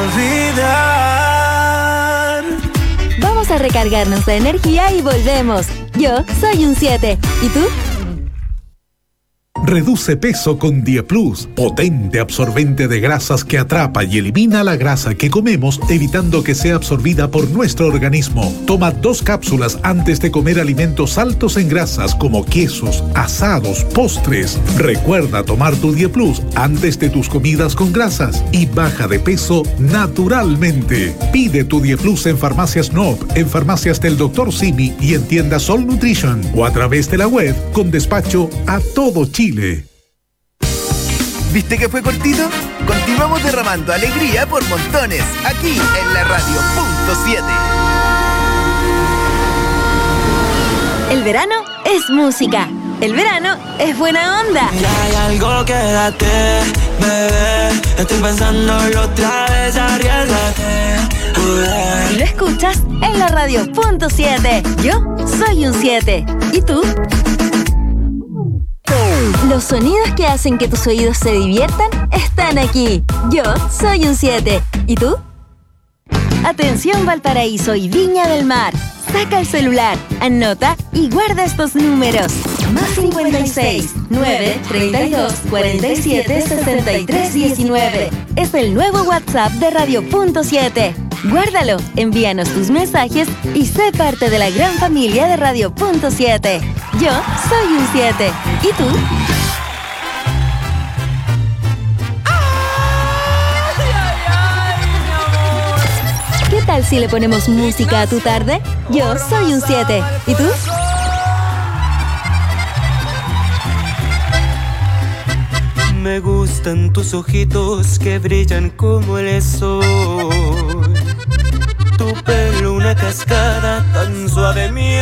S2: olvidar.
S3: Vamos a recargarnos de energía y volvemos. Yo soy un siete. ¿Y tú?
S4: Reduce peso con Dieplus, potente absorbente de grasas que atrapa y elimina la grasa que comemos, evitando que sea absorbida por nuestro organismo. Toma dos cápsulas antes de comer alimentos altos en grasas como quesos, asados, postres. Recuerda tomar tu Dieplus antes de tus comidas con grasas y baja de peso naturalmente. Pide tu Dieplus en Farmacias N O P, en Farmacias del doctor Simi y en tiendas All Nutrition o a través de la web con despacho a todo Chile.
S5: ¿Viste que fue cortito? Continuamos derramando alegría por montones, aquí en la radio punto siete.
S3: El verano es música. El verano es buena onda.
S2: Ya hay algo, quédate, bebé. Estoy pensándolo otra vez, arriesgate.
S3: Y lo escuchas en la radio punto siete. Yo soy un siete. ¿Y tú? Los sonidos que hacen que tus oídos se diviertan están aquí. Yo soy un siete. ¿Y tú? Atención Valparaíso y Viña del Mar. Saca el celular, anota y guarda estos números. Más cincuenta y seis, nueve, treinta y dos, cuarenta y siete, sesenta y tres, diecinueve. Es el nuevo WhatsApp de Radio Punto siete. Guárdalo, envíanos tus mensajes y sé parte de la gran familia de Radio Punto siete. Yo soy un siete. ¿Y tú? ¿Qué tal si le ponemos música a tu tarde? Yo soy un siete. ¿Y tú?
S2: Me gustan tus ojitos que brillan como el sol. Tu pelo una cascada tan suave, mi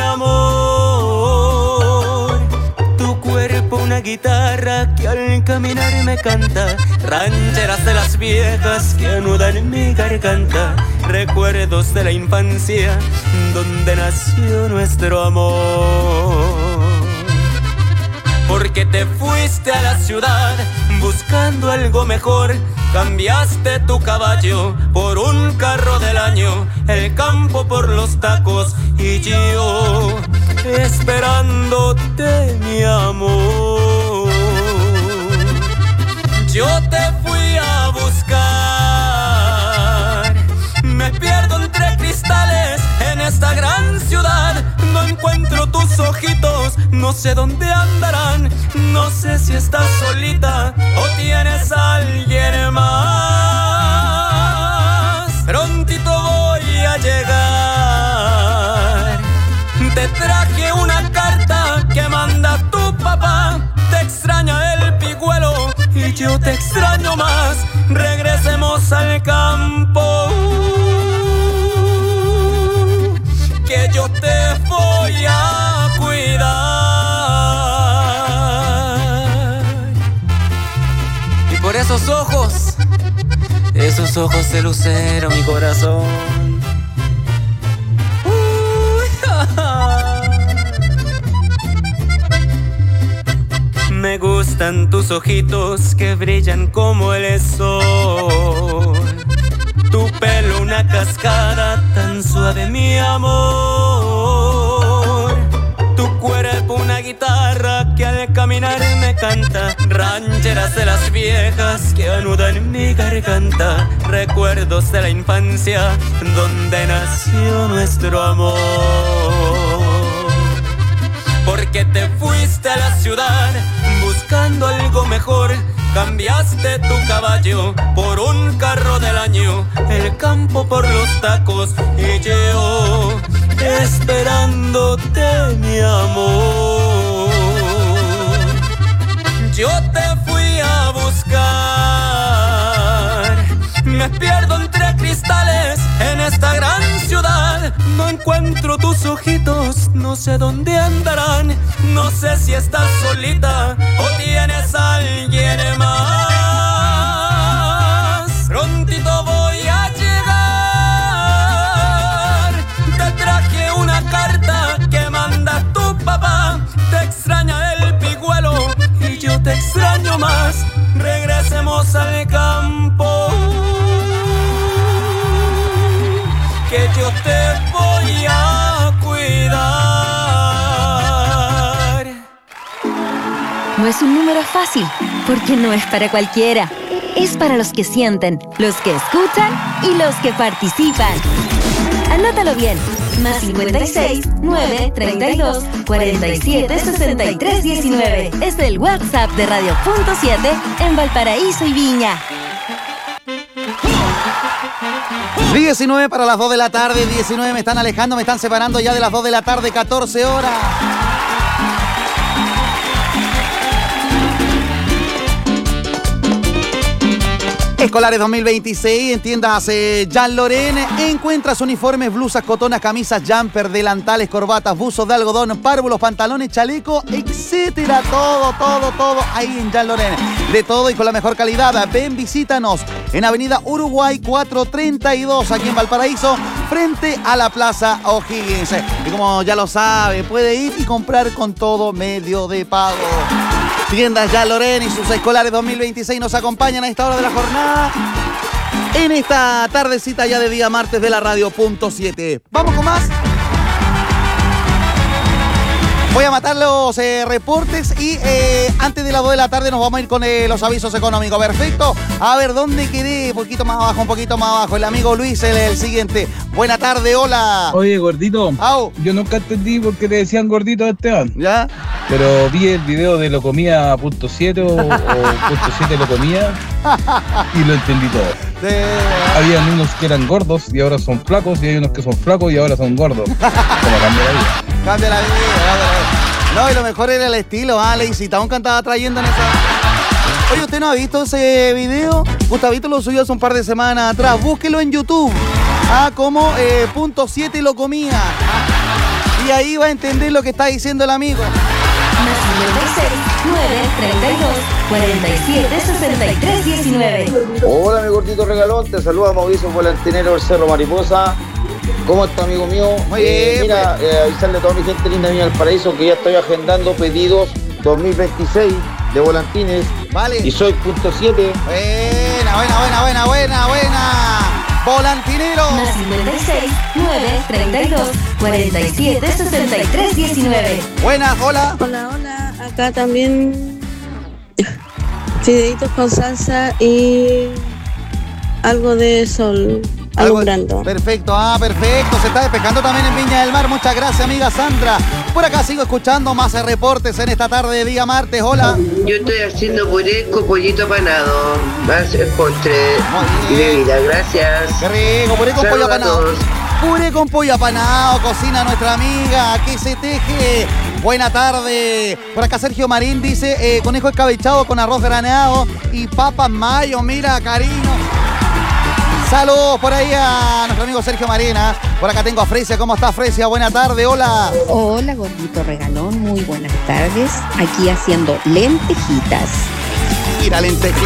S2: amor. Tu cuerpo una guitarra que al caminar me canta. Rancheras de las viejas que anudan mi garganta. Recuerdos de la infancia donde nació nuestro amor. Porque te fuiste a la ciudad buscando algo mejor. Cambiaste tu caballo por un carro del año, el campo por los tacos y yo esperándote, mi amor. Yo te fui a buscar, me pierdo entre cristales en esta gran ciudad. No encuentro tus ojitos, no sé dónde andarán. No sé si estás solita o tienes a alguien más. Prontito voy a llegar. Te traje una carta que manda tu papá. Te extraña el pigüelo y yo te extraño más. Regresemos al campo, que yo te voy a cuidar. Y por esos ojos, esos ojos de lucero, mi corazón. Me gustan tus ojitos que brillan como el sol. Tu pelo una cascada tan suave, mi amor. Tu cuerpo una guitarra que al caminar me canta. Rancheras de las viejas que anudan mi garganta. Recuerdos de la infancia donde nació nuestro amor. Porque te fuiste a la ciudad buscando algo mejor. Cambiaste tu caballo por un carro del año, el campo por los tacos y yo esperándote, mi amor. Yo te fui a buscar, me pierdo entre encuentro tus ojitos, no sé dónde andarán. No sé si estás solita o tienes a alguien más. Prontito voy a llegar. Te traje una carta que manda tu papá. Te extraña el pigüelo y yo te extraño más. Regresemos al campo, que yo te voy a cuidar.
S3: No es un número fácil, porque no es para cualquiera. Es para los que sienten, los que escuchan y los que participan. Anótalo bien. Más cincuenta y seis, nueve, treinta y dos, cuarenta y siete, sesenta y tres, diecinueve. Es el WhatsApp de Radio Punto siete en Valparaíso y Viña.
S8: diecinueve para las dos de la tarde, diecinueve, me están alejando, me están separando ya de las dos de la tarde, catorce horas. Escolares dos mil veintiséis, en tiendas eh, Jean Laurent, encuentras uniformes, blusas, cotonas, camisas, jumper, delantales, corbatas, buzos de algodón, párvulos, pantalones, chaleco, etcétera. Todo, todo, todo ahí en Jean Laurent. De todo y con la mejor calidad. Ven, visítanos en Avenida Uruguay cuatrocientos treinta y dos, aquí en Valparaíso, frente a la Plaza O'Higgins. Y como ya lo sabe, puede ir y comprar con todo medio de pago. Tiendas Jean Laurent y sus escolares dos mil veintiséis nos acompañan a esta hora de la jornada en esta tardecita ya de día martes de la Radio Punto siete. Vamos con más. Voy a matar los eh, reportes y eh, antes de las dos de la tarde nos vamos a ir con eh, los avisos económicos. Perfecto. A ver, ¿dónde quedé? Un poquito más abajo, un poquito más abajo. El amigo Luis, el, el siguiente. Buena tarde, hola.
S18: Oye, gordito.
S8: Au.
S18: Yo nunca entendí por qué le decían gordito a Esteban.
S8: ¿Ya?
S18: Pero vi el video de Lo Comía punto siete o, o punto siete Lo Comía y lo entendí todo.
S8: De...
S18: Habían unos que eran gordos y ahora son flacos, y hay unos que son flacos y ahora son gordos. Como cambia la vida.
S8: Cambia la vida, cambia la vida. No, y lo mejor era el estilo, ¿ah? Lazy Town cantaba trayendo en esa... Oye, ¿usted no ha visto ese video? Gustavito lo subió hace un par de semanas atrás. Búsquelo en YouTube. Ah, como eh, punto siete Lo Comía. Ah, y ahí va a entender lo que está diciendo el amigo.
S3: cincuenta y seis, nueve, treinta y dos, cuarenta y siete, sesenta y tres, diecinueve.
S6: Hola, mi gordito regalón. Te saluda Mauricio Volantinero del Cerro Mariposa. ¿Cómo está, amigo mío?
S8: Muy
S6: eh,
S8: bien,
S6: mira,
S8: pues.
S6: eh, avisarle a toda mi gente linda mía del Paraíso que ya estoy agendando pedidos dos mil veintiséis de volantines.
S8: Vale.
S6: Y soy punto siete.
S8: Buena, buena, buena, buena, buena, buena. Volantinero.
S3: Más cincuenta y seis, nueve, treinta y dos, cuarenta y siete, sesenta y tres, diecinueve.
S8: Buenas, hola.
S7: Hola, hola. Acá también fideitos con salsa y algo de sol alumbrando.
S8: Perfecto, ah, perfecto. Se está despejando también en Viña del Mar. Muchas gracias, amiga Sandra. Por acá sigo escuchando más reportes en esta tarde de día martes. Hola.
S9: Yo estoy haciendo puré con pollito apanado. Va a ser postre y bebida. Gracias.
S8: Qué rico, puré con pollo apanado. Puré con pollo apanado, cocina nuestra amiga, aquí se teje. Buena tarde. Por acá Sergio Marín dice, eh, conejo escabechado con arroz granado y papas mayo. Mira, cariño. Saludos por ahí a nuestro amigo Sergio Marina. Por acá tengo a Fresia. ¿Cómo está, Fresia? Buena tarde, hola.
S25: Hola, gordito regalón. Muy buenas tardes. Aquí haciendo lentejitas.
S8: Mira, lentejitas.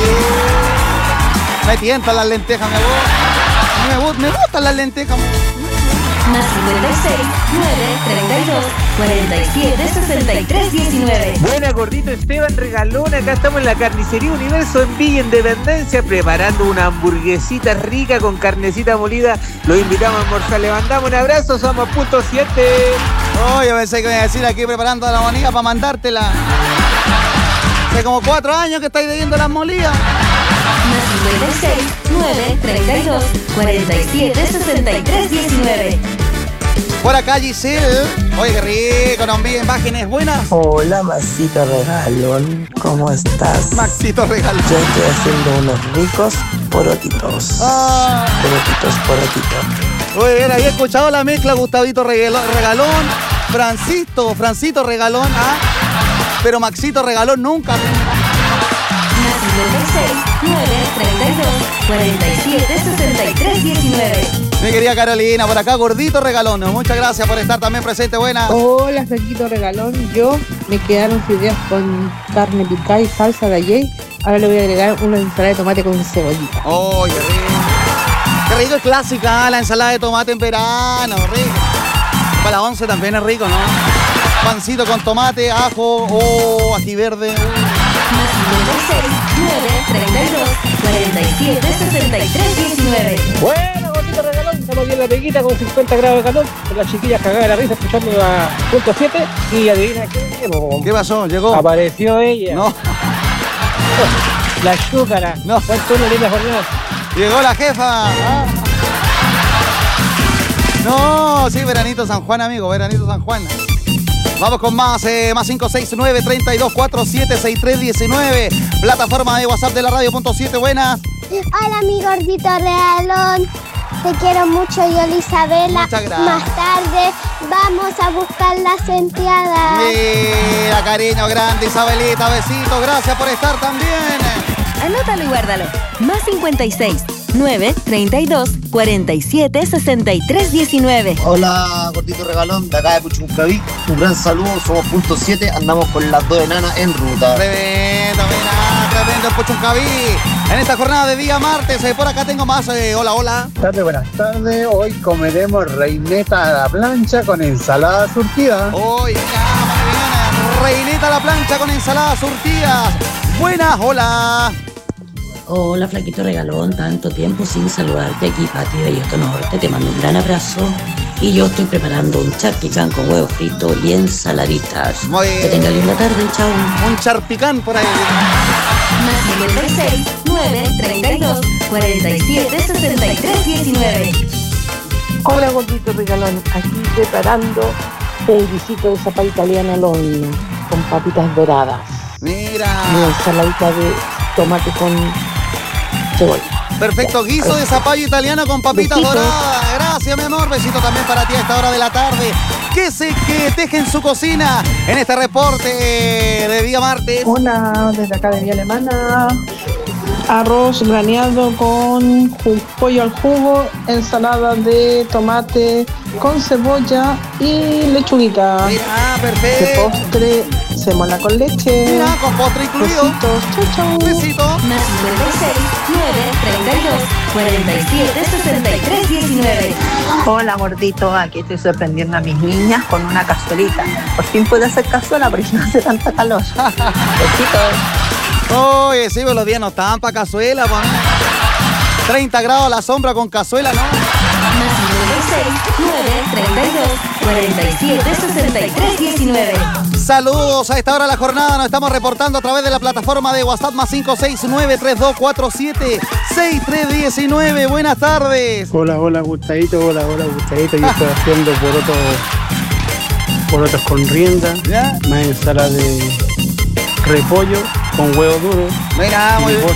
S8: Me tientan las lentejas, me gusta. Me, me gustan las lentejas.
S3: Más cincuenta y seis, nueve, treinta y dos, cuarenta y siete, sesenta y tres, diecinueve.
S10: Buena, gordito Esteban Regalón. Acá estamos en la Carnicería Universo en Villa Independencia preparando una hamburguesita rica con carnecita molida. Los invitamos a almorzar. Le mandamos un abrazo. Somos punto siete.
S8: Oh, yo pensé que me iba a decir aquí preparando la moneda para mandártela. Hace como cuatro años que estáis bebiendo las molidas.
S3: Más cincuenta y seis, nueve, treinta y dos, cuarenta y siete, sesenta y tres, diecinueve.
S8: Por acá Giselle. Oye, qué rico, nos envíen imágenes buenas.
S13: Hola, Maxito Regalón. ¿Cómo estás?
S8: Maxito Regalón.
S13: Yo estoy haciendo unos ricos porotitos.
S8: Ah.
S13: Porotitos, porotitos.
S8: Oye, bien, había escuchado la mezcla Gustavito Regalón, Francito, Francito Regalón, ¿ah? Pero Maxito Regalón nunca.
S3: cincuenta y seis, nueve, treinta y dos, cuarenta y siete, sesenta y tres, diecinueve.
S8: Mi querida Carolina, por acá, gordito regalón. Muchas gracias por estar también presente, buena.
S12: Hola, flaquito regalón. Yo me quedaron fideos con carne picada y salsa de ayer. Ahora le voy a agregar una ensalada de tomate con cebollita.
S8: ¡Oh, qué rico! Qué rico, es clásica, la ensalada de tomate en verano, rico. Para la once también es rico, ¿no? Pancito con tomate, ajo, oh, ají verde.
S3: cincuenta y seis, nueve, treinta y dos, cuarenta y siete, sesenta y tres, diecinueve.
S10: Bueno, gordito regalón, estamos bien la peguita con cincuenta grados de calor, con las chiquillas cagadas de la risa escuchando a punto siete y adivina qué.
S8: ¿Qué pasó? ¿Llegó?
S10: Apareció ella.
S8: No.
S10: La chúcara.
S8: No.
S10: ¿Cuánto una linda jornada?
S8: Llegó la jefa. ¿Ah? No, sí, Veranito San Juan, amigo, Veranito San Juan. Vamos con más, eh, más cinco seis nueve, treinta y dos, cuarenta y siete, sesenta y tres, diecinueve. Plataforma de WhatsApp de la radio, punto siete, buenas.
S14: Hola, mi gordito regalón. Te quiero mucho, yo, Isabela.
S8: Muchas gracias.
S14: Más tarde vamos a buscar las entradas.
S8: Mira, cariño grande, Isabelita, besitos, gracias por estar también.
S3: Anótalo y guárdalo. Más cincuenta y seis, nueve, treinta y dos, cuarenta y siete, sesenta y tres, diecinueve.
S6: Hola, gordito regalón, de acá de Puchuncaví. Un gran saludo, somos punto siete, andamos con las dos enanas en ruta.
S8: Tremendo, mira, tremendo el Puchuncaví. En esta jornada de día martes, eh, por acá tengo más. Eh, hola, hola.
S16: Buenas tardes, buenas tardes. Hoy comeremos reineta a la plancha con ensalada surtida.
S8: Hoy, ya, reineta a la plancha con ensalada surtida. Buenas, hola.
S19: Hola, flaquito regalón, tanto tiempo sin saludarte aquí, Pati de Yoto Norte, te mando un gran abrazo y yo estoy preparando un charpicán con huevo frito y ensaladitas.
S8: Muy bien.
S19: Que tenga linda tarde, chao.
S8: Un charpicán por ahí.
S3: Más cincuenta y seis, nueve, treinta y dos, cuarenta y siete, sesenta y tres, diecinueve.
S22: Hola, gordito regalón, aquí preparando el guisito de zapallo italiano al horno con papitas doradas.
S8: Mira.
S22: Y ensaladita de tomate con cebolla.
S8: Perfecto, guiso de zapallo italiano con papitas
S22: Besitos.
S8: doradas. Gracias, mi amor. Besito también para ti a esta hora de la tarde. ¿Qué sé que teje en su cocina en este reporte de día martes?
S22: Hola, desde acá de Vía Alemana. Arroz graneado con ju- pollo al jugo, ensalada de tomate con cebolla y lechuguita.
S8: Ah, perfecto.
S22: De postre, semola con leche.
S8: Mira, con postre incluido.
S22: Besitos, chau, chau.
S8: Besito.
S3: Más cincuenta y seis, nueve, treinta y dos, cuarenta y siete, sesenta y tres, diecinueve.
S21: Hola, gordito, aquí estoy sorprendiendo a mis niñas con una cazuelita. Por fin puedo hacer cazuela porque no hace tanta calor. Besitos.
S8: Oye, sí, pero los días no estaban para cazuela, pues. treinta grados a la sombra con cazuela, ¿no?
S3: Más cincuenta y seis, nueve, treinta y dos, cuarenta y siete, sesenta y tres, diecinueve.
S8: Saludos a esta hora de la jornada, nos estamos reportando a través de la plataforma de WhatsApp más cinco seis nueve, treinta y dos, cuarenta y siete, sesenta y tres, diecinueve. Buenas tardes.
S22: Hola, hola, Gustadito, hola, hola, Gustadito. Yo estoy haciendo porotos, porotos con rienda,
S8: ¿ya?
S22: Más ensalada de repollo con huevo duro.
S8: Mira, muy bien.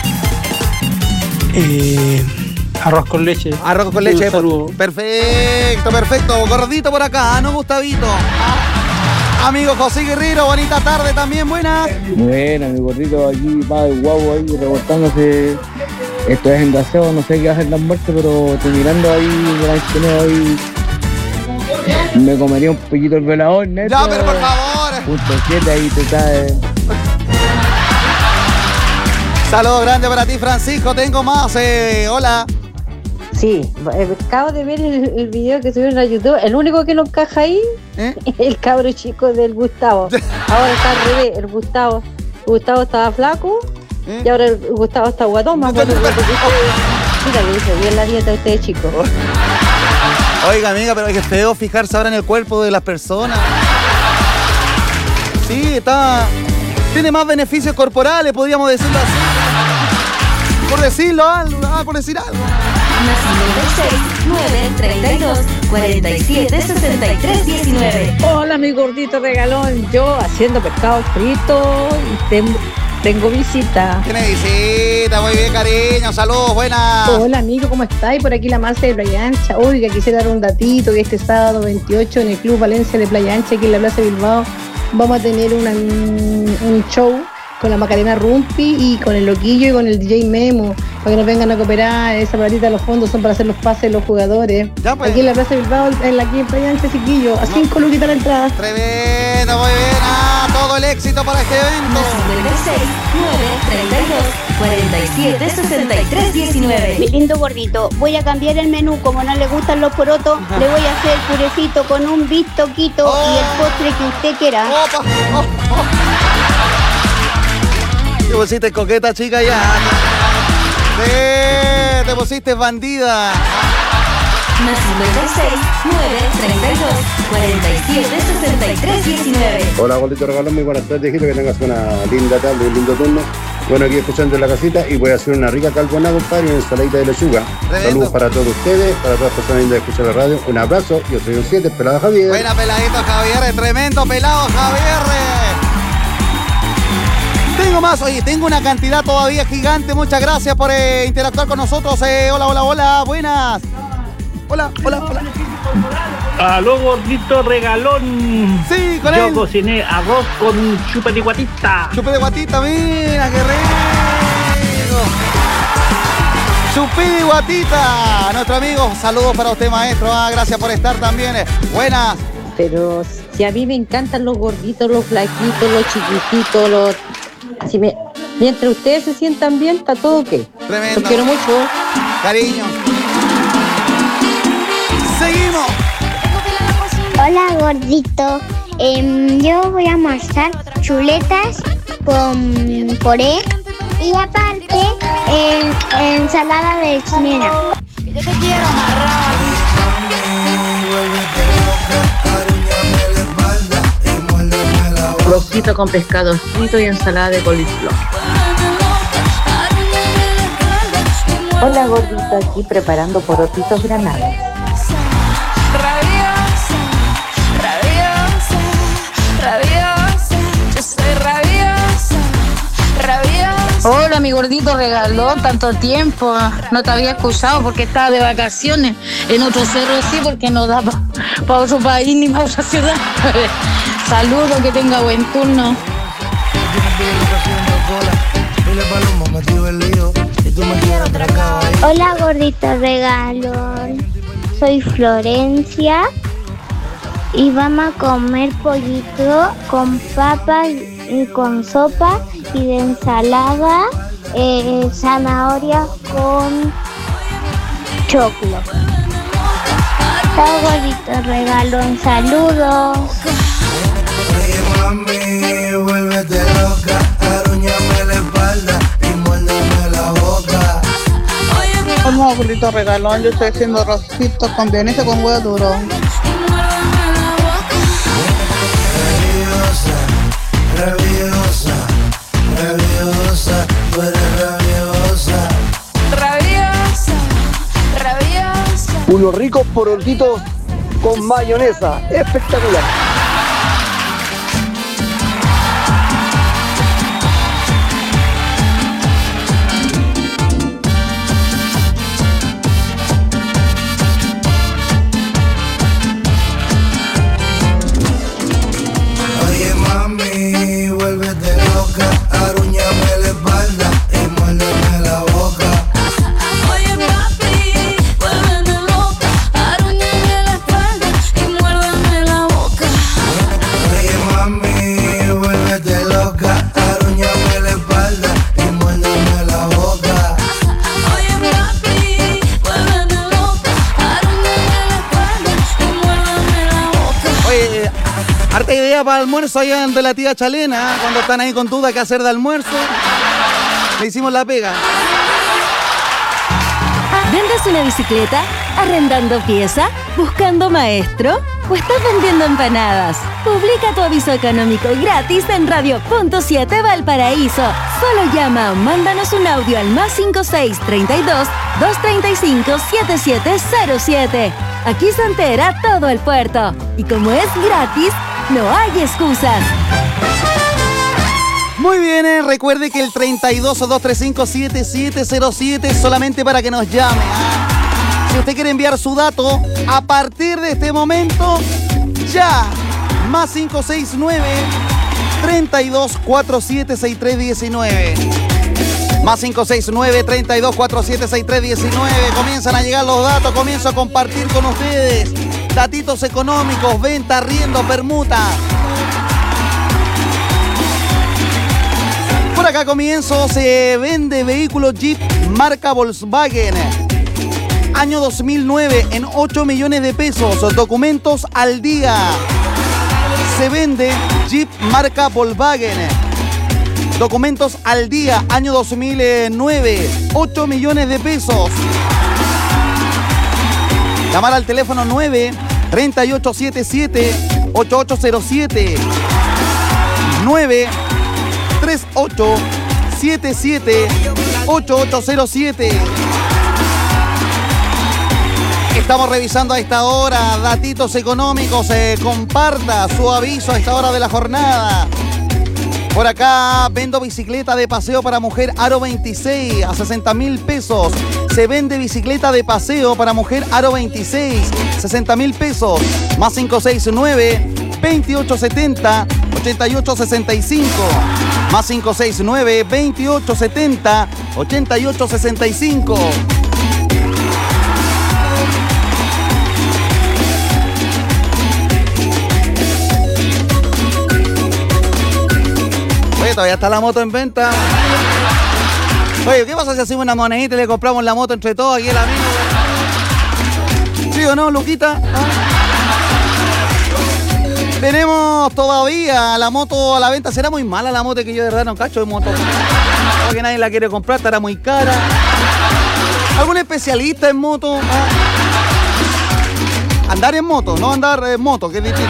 S22: Eh, arroz con leche.
S8: Arroz con leche. Perfecto, perfecto. Gordito por acá, ¿no, Gustavito? Ah, amigo José Guerrero, bonita tarde también, buena.
S18: Buena, mi gordito aquí, va el guau ahí reportándose. Esto es en gaseo, no sé qué va a hacer la muerte, pero estoy mirando ahí, gran ahí. Me comería un poquito el velador, neto.
S8: Ya, pero por favor.
S18: Punto siete, ahí te cae.
S8: Saludos grande para ti, Francisco. Tengo más. Eh, hola.
S24: Sí, eh, acabo de ver el, el video que subieron a YouTube. El único que no encaja ahí
S8: ¿Eh?
S24: es el cabro chico del Gustavo. Ahora está al revés. El Gustavo, Gustavo estaba flaco
S8: ¿Eh?
S24: y ahora el Gustavo está guatón. Más bueno, mira que dice bien la dieta de ustedes, chicos.
S8: Oiga, amiga, pero es que feo fijarse ahora en el cuerpo de las personas. Sí, está. Tiene más beneficios corporales, podríamos decirlo así. Por decirlo algo, ah, por decir algo.
S3: Más cincuenta y seis, nueve, treinta y dos, cuarenta y siete, sesenta y tres, diecinueve.
S12: Hola, mi gordito regalón. Yo haciendo pescado frito y tengo, tengo visita.
S8: Tiene visita, muy bien, cariño. Saludos, buenas.
S12: Hola, amigo, ¿cómo estáis? Por aquí la Marcia de Playa Ancha. Oiga, quisiera dar un datito que este sábado veintiocho en el Club Valencia de Playa Ancha, aquí en la Plaza Bilbao, vamos a tener una, un show con la Macarena Rumpi y con el Loquillo y con el D J Memo, para que nos vengan a cooperar. Esa platita de los fondos son para hacer los pases de los jugadores.
S8: Ya, pues.
S12: Aquí en la Plaza Bilbao, en la aquí en Playa Ancha, chiquillo, a cinco luquitas la entrada.
S8: Tremendo, muy bien. Ah, todo el éxito para este evento.
S3: cincuenta y seis, nueve, treinta y dos, cuarenta y siete, sesenta y tres, diecinueve.
S14: Mi lindo gordito, voy a cambiar el menú. Como no le gustan los porotos, le voy a hacer purecito con un bistoquito
S8: Oh.
S14: y el postre que usted quiera.
S8: Opa, oh, oh. Te pusiste coqueta, chica, ya. Te, te pusiste bandida.
S3: Más cincuenta y seis, nueve, treinta y dos, cuarenta y siete, sesenta y tres, diecinueve.
S11: Hola, Gordito Regalón, muy buenas tardes, hijito, que tengas una linda tarde, un lindo turno. Bueno, aquí escuchando en la casita y voy a hacer una rica carbonada, compadre, y una ensaladita de lechuga.
S8: Tremendo.
S11: Saludos para todos ustedes, para todas las personas que escuchan la radio. Un abrazo, yo soy un siete, pelado Javier.
S8: Buena peladito, Javier, tremendo pelado, Javier. Tengo más, oye, tengo una cantidad todavía gigante. Muchas gracias por eh, interactuar con nosotros. Eh, hola, hola, hola, buenas. Hola, hola, hola.
S15: Aló, Gordito Regalón.
S8: Sí, con
S15: Yo
S8: él.
S15: cociné arroz con chupe de guatita.
S8: Chupe de guatita, mira, qué rico. Chupe de guatita. Nuestro amigo, saludos para usted, maestro. Ah, gracias por estar también. Buenas.
S24: Pero si a mí me encantan los gorditos, los flaquitos, los chiquititos, los... Si me... Mientras ustedes se sientan bien, está todo ok.
S8: Tremendo.
S24: Los quiero mucho.
S8: Cariño. Seguimos.
S14: Hola gordito, Em, yo voy a almorzar chuletas con poré y aparte eh, ensalada de chilena. Yo te quiero amarrar.
S17: Rosquito con pescado frito y ensalada de coliflor.
S20: Hola gordito, aquí preparando porotitos granados.
S23: Rabiosa, rabiosa, rabiosa, yo soy rabiosa, rabiosa.
S17: Hola mi gordito regalón, tanto tiempo, no te había escuchado porque estaba de vacaciones en otro cerro, sí, porque no da para pa otro país ni para otra ciudad. Saludos, que tenga buen turno.
S14: Hola gordito regalón, soy Florencia y vamos a comer pollito con papa y con sopa y de ensalada, eh, zanahoria con choclo. Chao gordito regalón, saludos.
S2: Mami, vuélvete loca, arruñame la espalda y muérdeme la boca.
S22: Vamos, gordito regalón, yo estoy haciendo rositos con vienesa con huevo duro.
S2: Rabiosa, rabiosa, tú eres rabiosa.
S23: Rabiosa, rabiosa.
S26: Unos ricos porotitos con mayonesa, espectacular.
S2: Oye mami, vuélvete loca, arruñame la espalda y muérdeme la boca.
S23: Oye papi, vuélveme loca, arruñame la espalda y muérdeme la boca.
S2: Oye mami, vuélvete loca, arruñame la espalda y muérdeme la boca.
S23: Oye papi, vuélveme loca, arruñame la espalda y muérdeme la boca.
S8: Oye, harta idea para el almuerzo allá de la tía Chalena, ¿eh? Cuando están ahí con duda qué hacer de almuerzo. Le hicimos la pega.
S3: ¿Vendes una bicicleta? ¿Arrendando pieza? ¿Buscando maestro? ¿O estás vendiendo empanadas? Publica tu aviso económico gratis en Radio Punto siete Valparaíso. Solo llama o mándanos un audio al más cinco seis treinta y dos, doscientos treinta y cinco, setenta y siete cero siete. Aquí se entera todo el puerto. Y como es gratis, no hay excusas.
S8: Muy bien, eh, recuerde que el treinta y dos o doscientos treinta y cinco, setenta y siete cero siete es solamente para que nos llame. ¿Ah? Si usted quiere enviar su dato, a partir de este momento, ya, más cinco seis nueve, treinta y dos, cuarenta y siete, sesenta y tres diecinueve. Más cinco seis nueve, treinta y dos, cuarenta y siete, sesenta y tres diecinueve. Comienzan a llegar los datos, comienzo a compartir con ustedes. Datitos económicos, venta, arriendo, permuta. Por acá comienzo, se vende vehículo Jeep marca Volkswagen. Año dos mil nueve en ocho millones de pesos. Documentos al día. Se vende Jeep marca Volkswagen. Documentos al día, año dos mil nueve, ocho millones de pesos. Llamar al teléfono nueve, treinta y ocho setenta y siete, ochenta y ocho cero siete. nueve, treinta y ocho setenta y siete, ochenta y ocho cero siete. Estamos revisando a esta hora datitos económicos. Eh, comparta su aviso a esta hora de la jornada. Por acá vendo bicicleta de paseo para mujer Aro veintiséis a sesenta mil pesos. Se vende bicicleta de paseo para mujer Aro veintiséis, sesenta mil pesos. Más cinco seis nueve, veintiocho setenta, ochenta y ocho sesenta y cinco. Más cinco seis nueve, veintiocho setenta, ochenta y ocho sesenta y cinco. Oye, todavía está la moto en venta. Oye, ¿qué pasa si hacemos una monedita y le compramos la moto entre todos aquí el amigo? ¿Sí o no, Luquita? ¿Ah? Tenemos todavía la moto a la venta. ¿Será muy mala la moto? Que yo de verdad no cacho de moto. Porque nadie la quiere comprar, estará muy cara. ¿Algún especialista en moto? ¿Ah? Andar en moto, no andar en moto, que es distinto.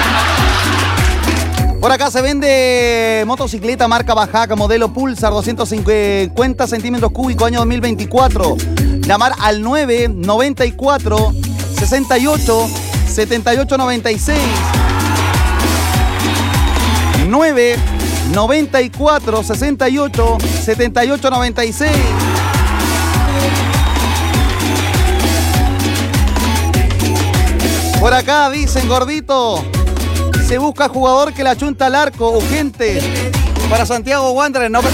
S8: Por acá se vende motocicleta marca Bajaca, modelo Pulsar, doscientos cincuenta centímetros cúbicos, año dos mil veinticuatro. Llamar al nueve, noventa y cuatro, sesenta y ocho, setenta y ocho noventa y seis. nueve, noventa y cuatro, sesenta y ocho, setenta y ocho noventa y seis. Por acá dicen, gordito, se busca jugador que la chunta al arco, urgente, para Santiago Wanderers. No,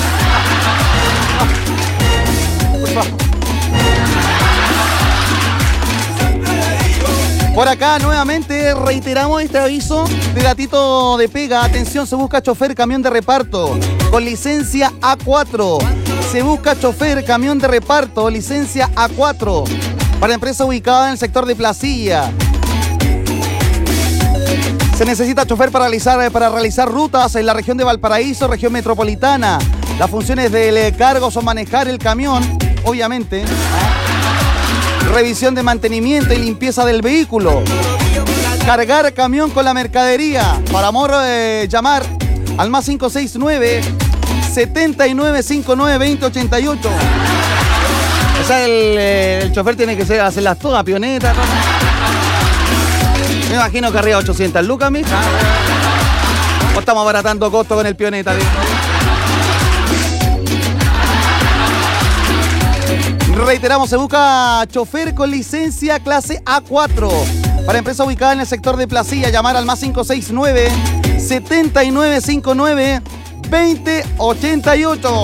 S8: por acá nuevamente reiteramos este aviso de gatito de pega. Atención, se busca chofer camión de reparto con licencia A cuatro. Se busca chofer camión de reparto, licencia A cuatro, para empresa ubicada en el sector de Placilla. Se necesita chofer para realizar, para realizar rutas en la región de Valparaíso, región metropolitana. Las funciones del cargo son manejar el camión, obviamente, revisión de mantenimiento y limpieza del vehículo, cargar camión con la mercadería. Para amor, eh, llamar al más cinco seis nueve, setenta y nueve cincuenta y nueve, veinte ochenta y ocho. O sea, el, eh, el chofer tiene que ser, hacerlas todas, pioneta, ¿no? Me imagino que arriba ochocientas lucas, mija. O estamos abaratando costos con el pioneta, ¿sí? Reiteramos, se busca chofer con licencia clase A cuatro para empresa ubicada en el sector de Placilla. Llamar al más cinco seis nueve, setenta y nueve cincuenta y nueve, veinte ochenta y ocho.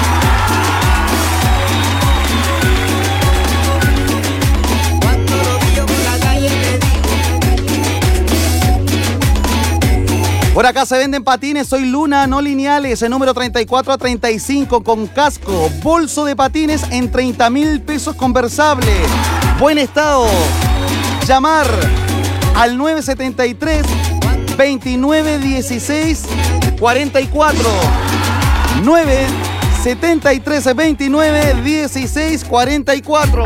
S8: Por acá se venden patines, soy Luna, no lineales, el número treinta y cuatro a treinta y cinco con casco. Bolso de patines en treinta mil pesos conversable. Buen estado. Llamar al nueve setenta y tres, veintinueve dieciséis, cuarenta y cuatro. nueve setenta y tres, veintinueve dieciséis, cuarenta y cuatro.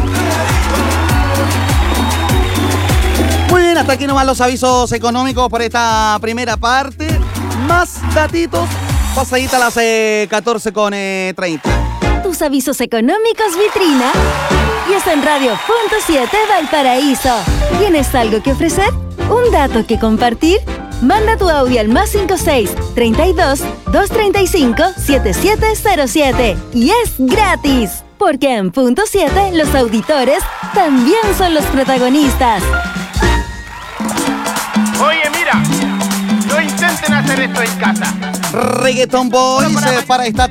S8: Muy bien, hasta aquí nomás los avisos económicos por esta primera parte. Más datitos, pasadita a las eh, catorce con treinta.
S3: Tus avisos económicos vitrina. Y está en Radio Punto siete Valparaíso. ¿Tienes algo que ofrecer? ¿Un dato que compartir? Manda tu audio al más cinco seis, treinta y dos, doscientos treinta y cinco, setenta y siete cero siete. Y es gratis, porque en Punto siete los auditores también son los protagonistas.
S1: Oye, mira, lo intento. intenten hacer esto en casa.
S8: Reggaeton Boys eh, para esta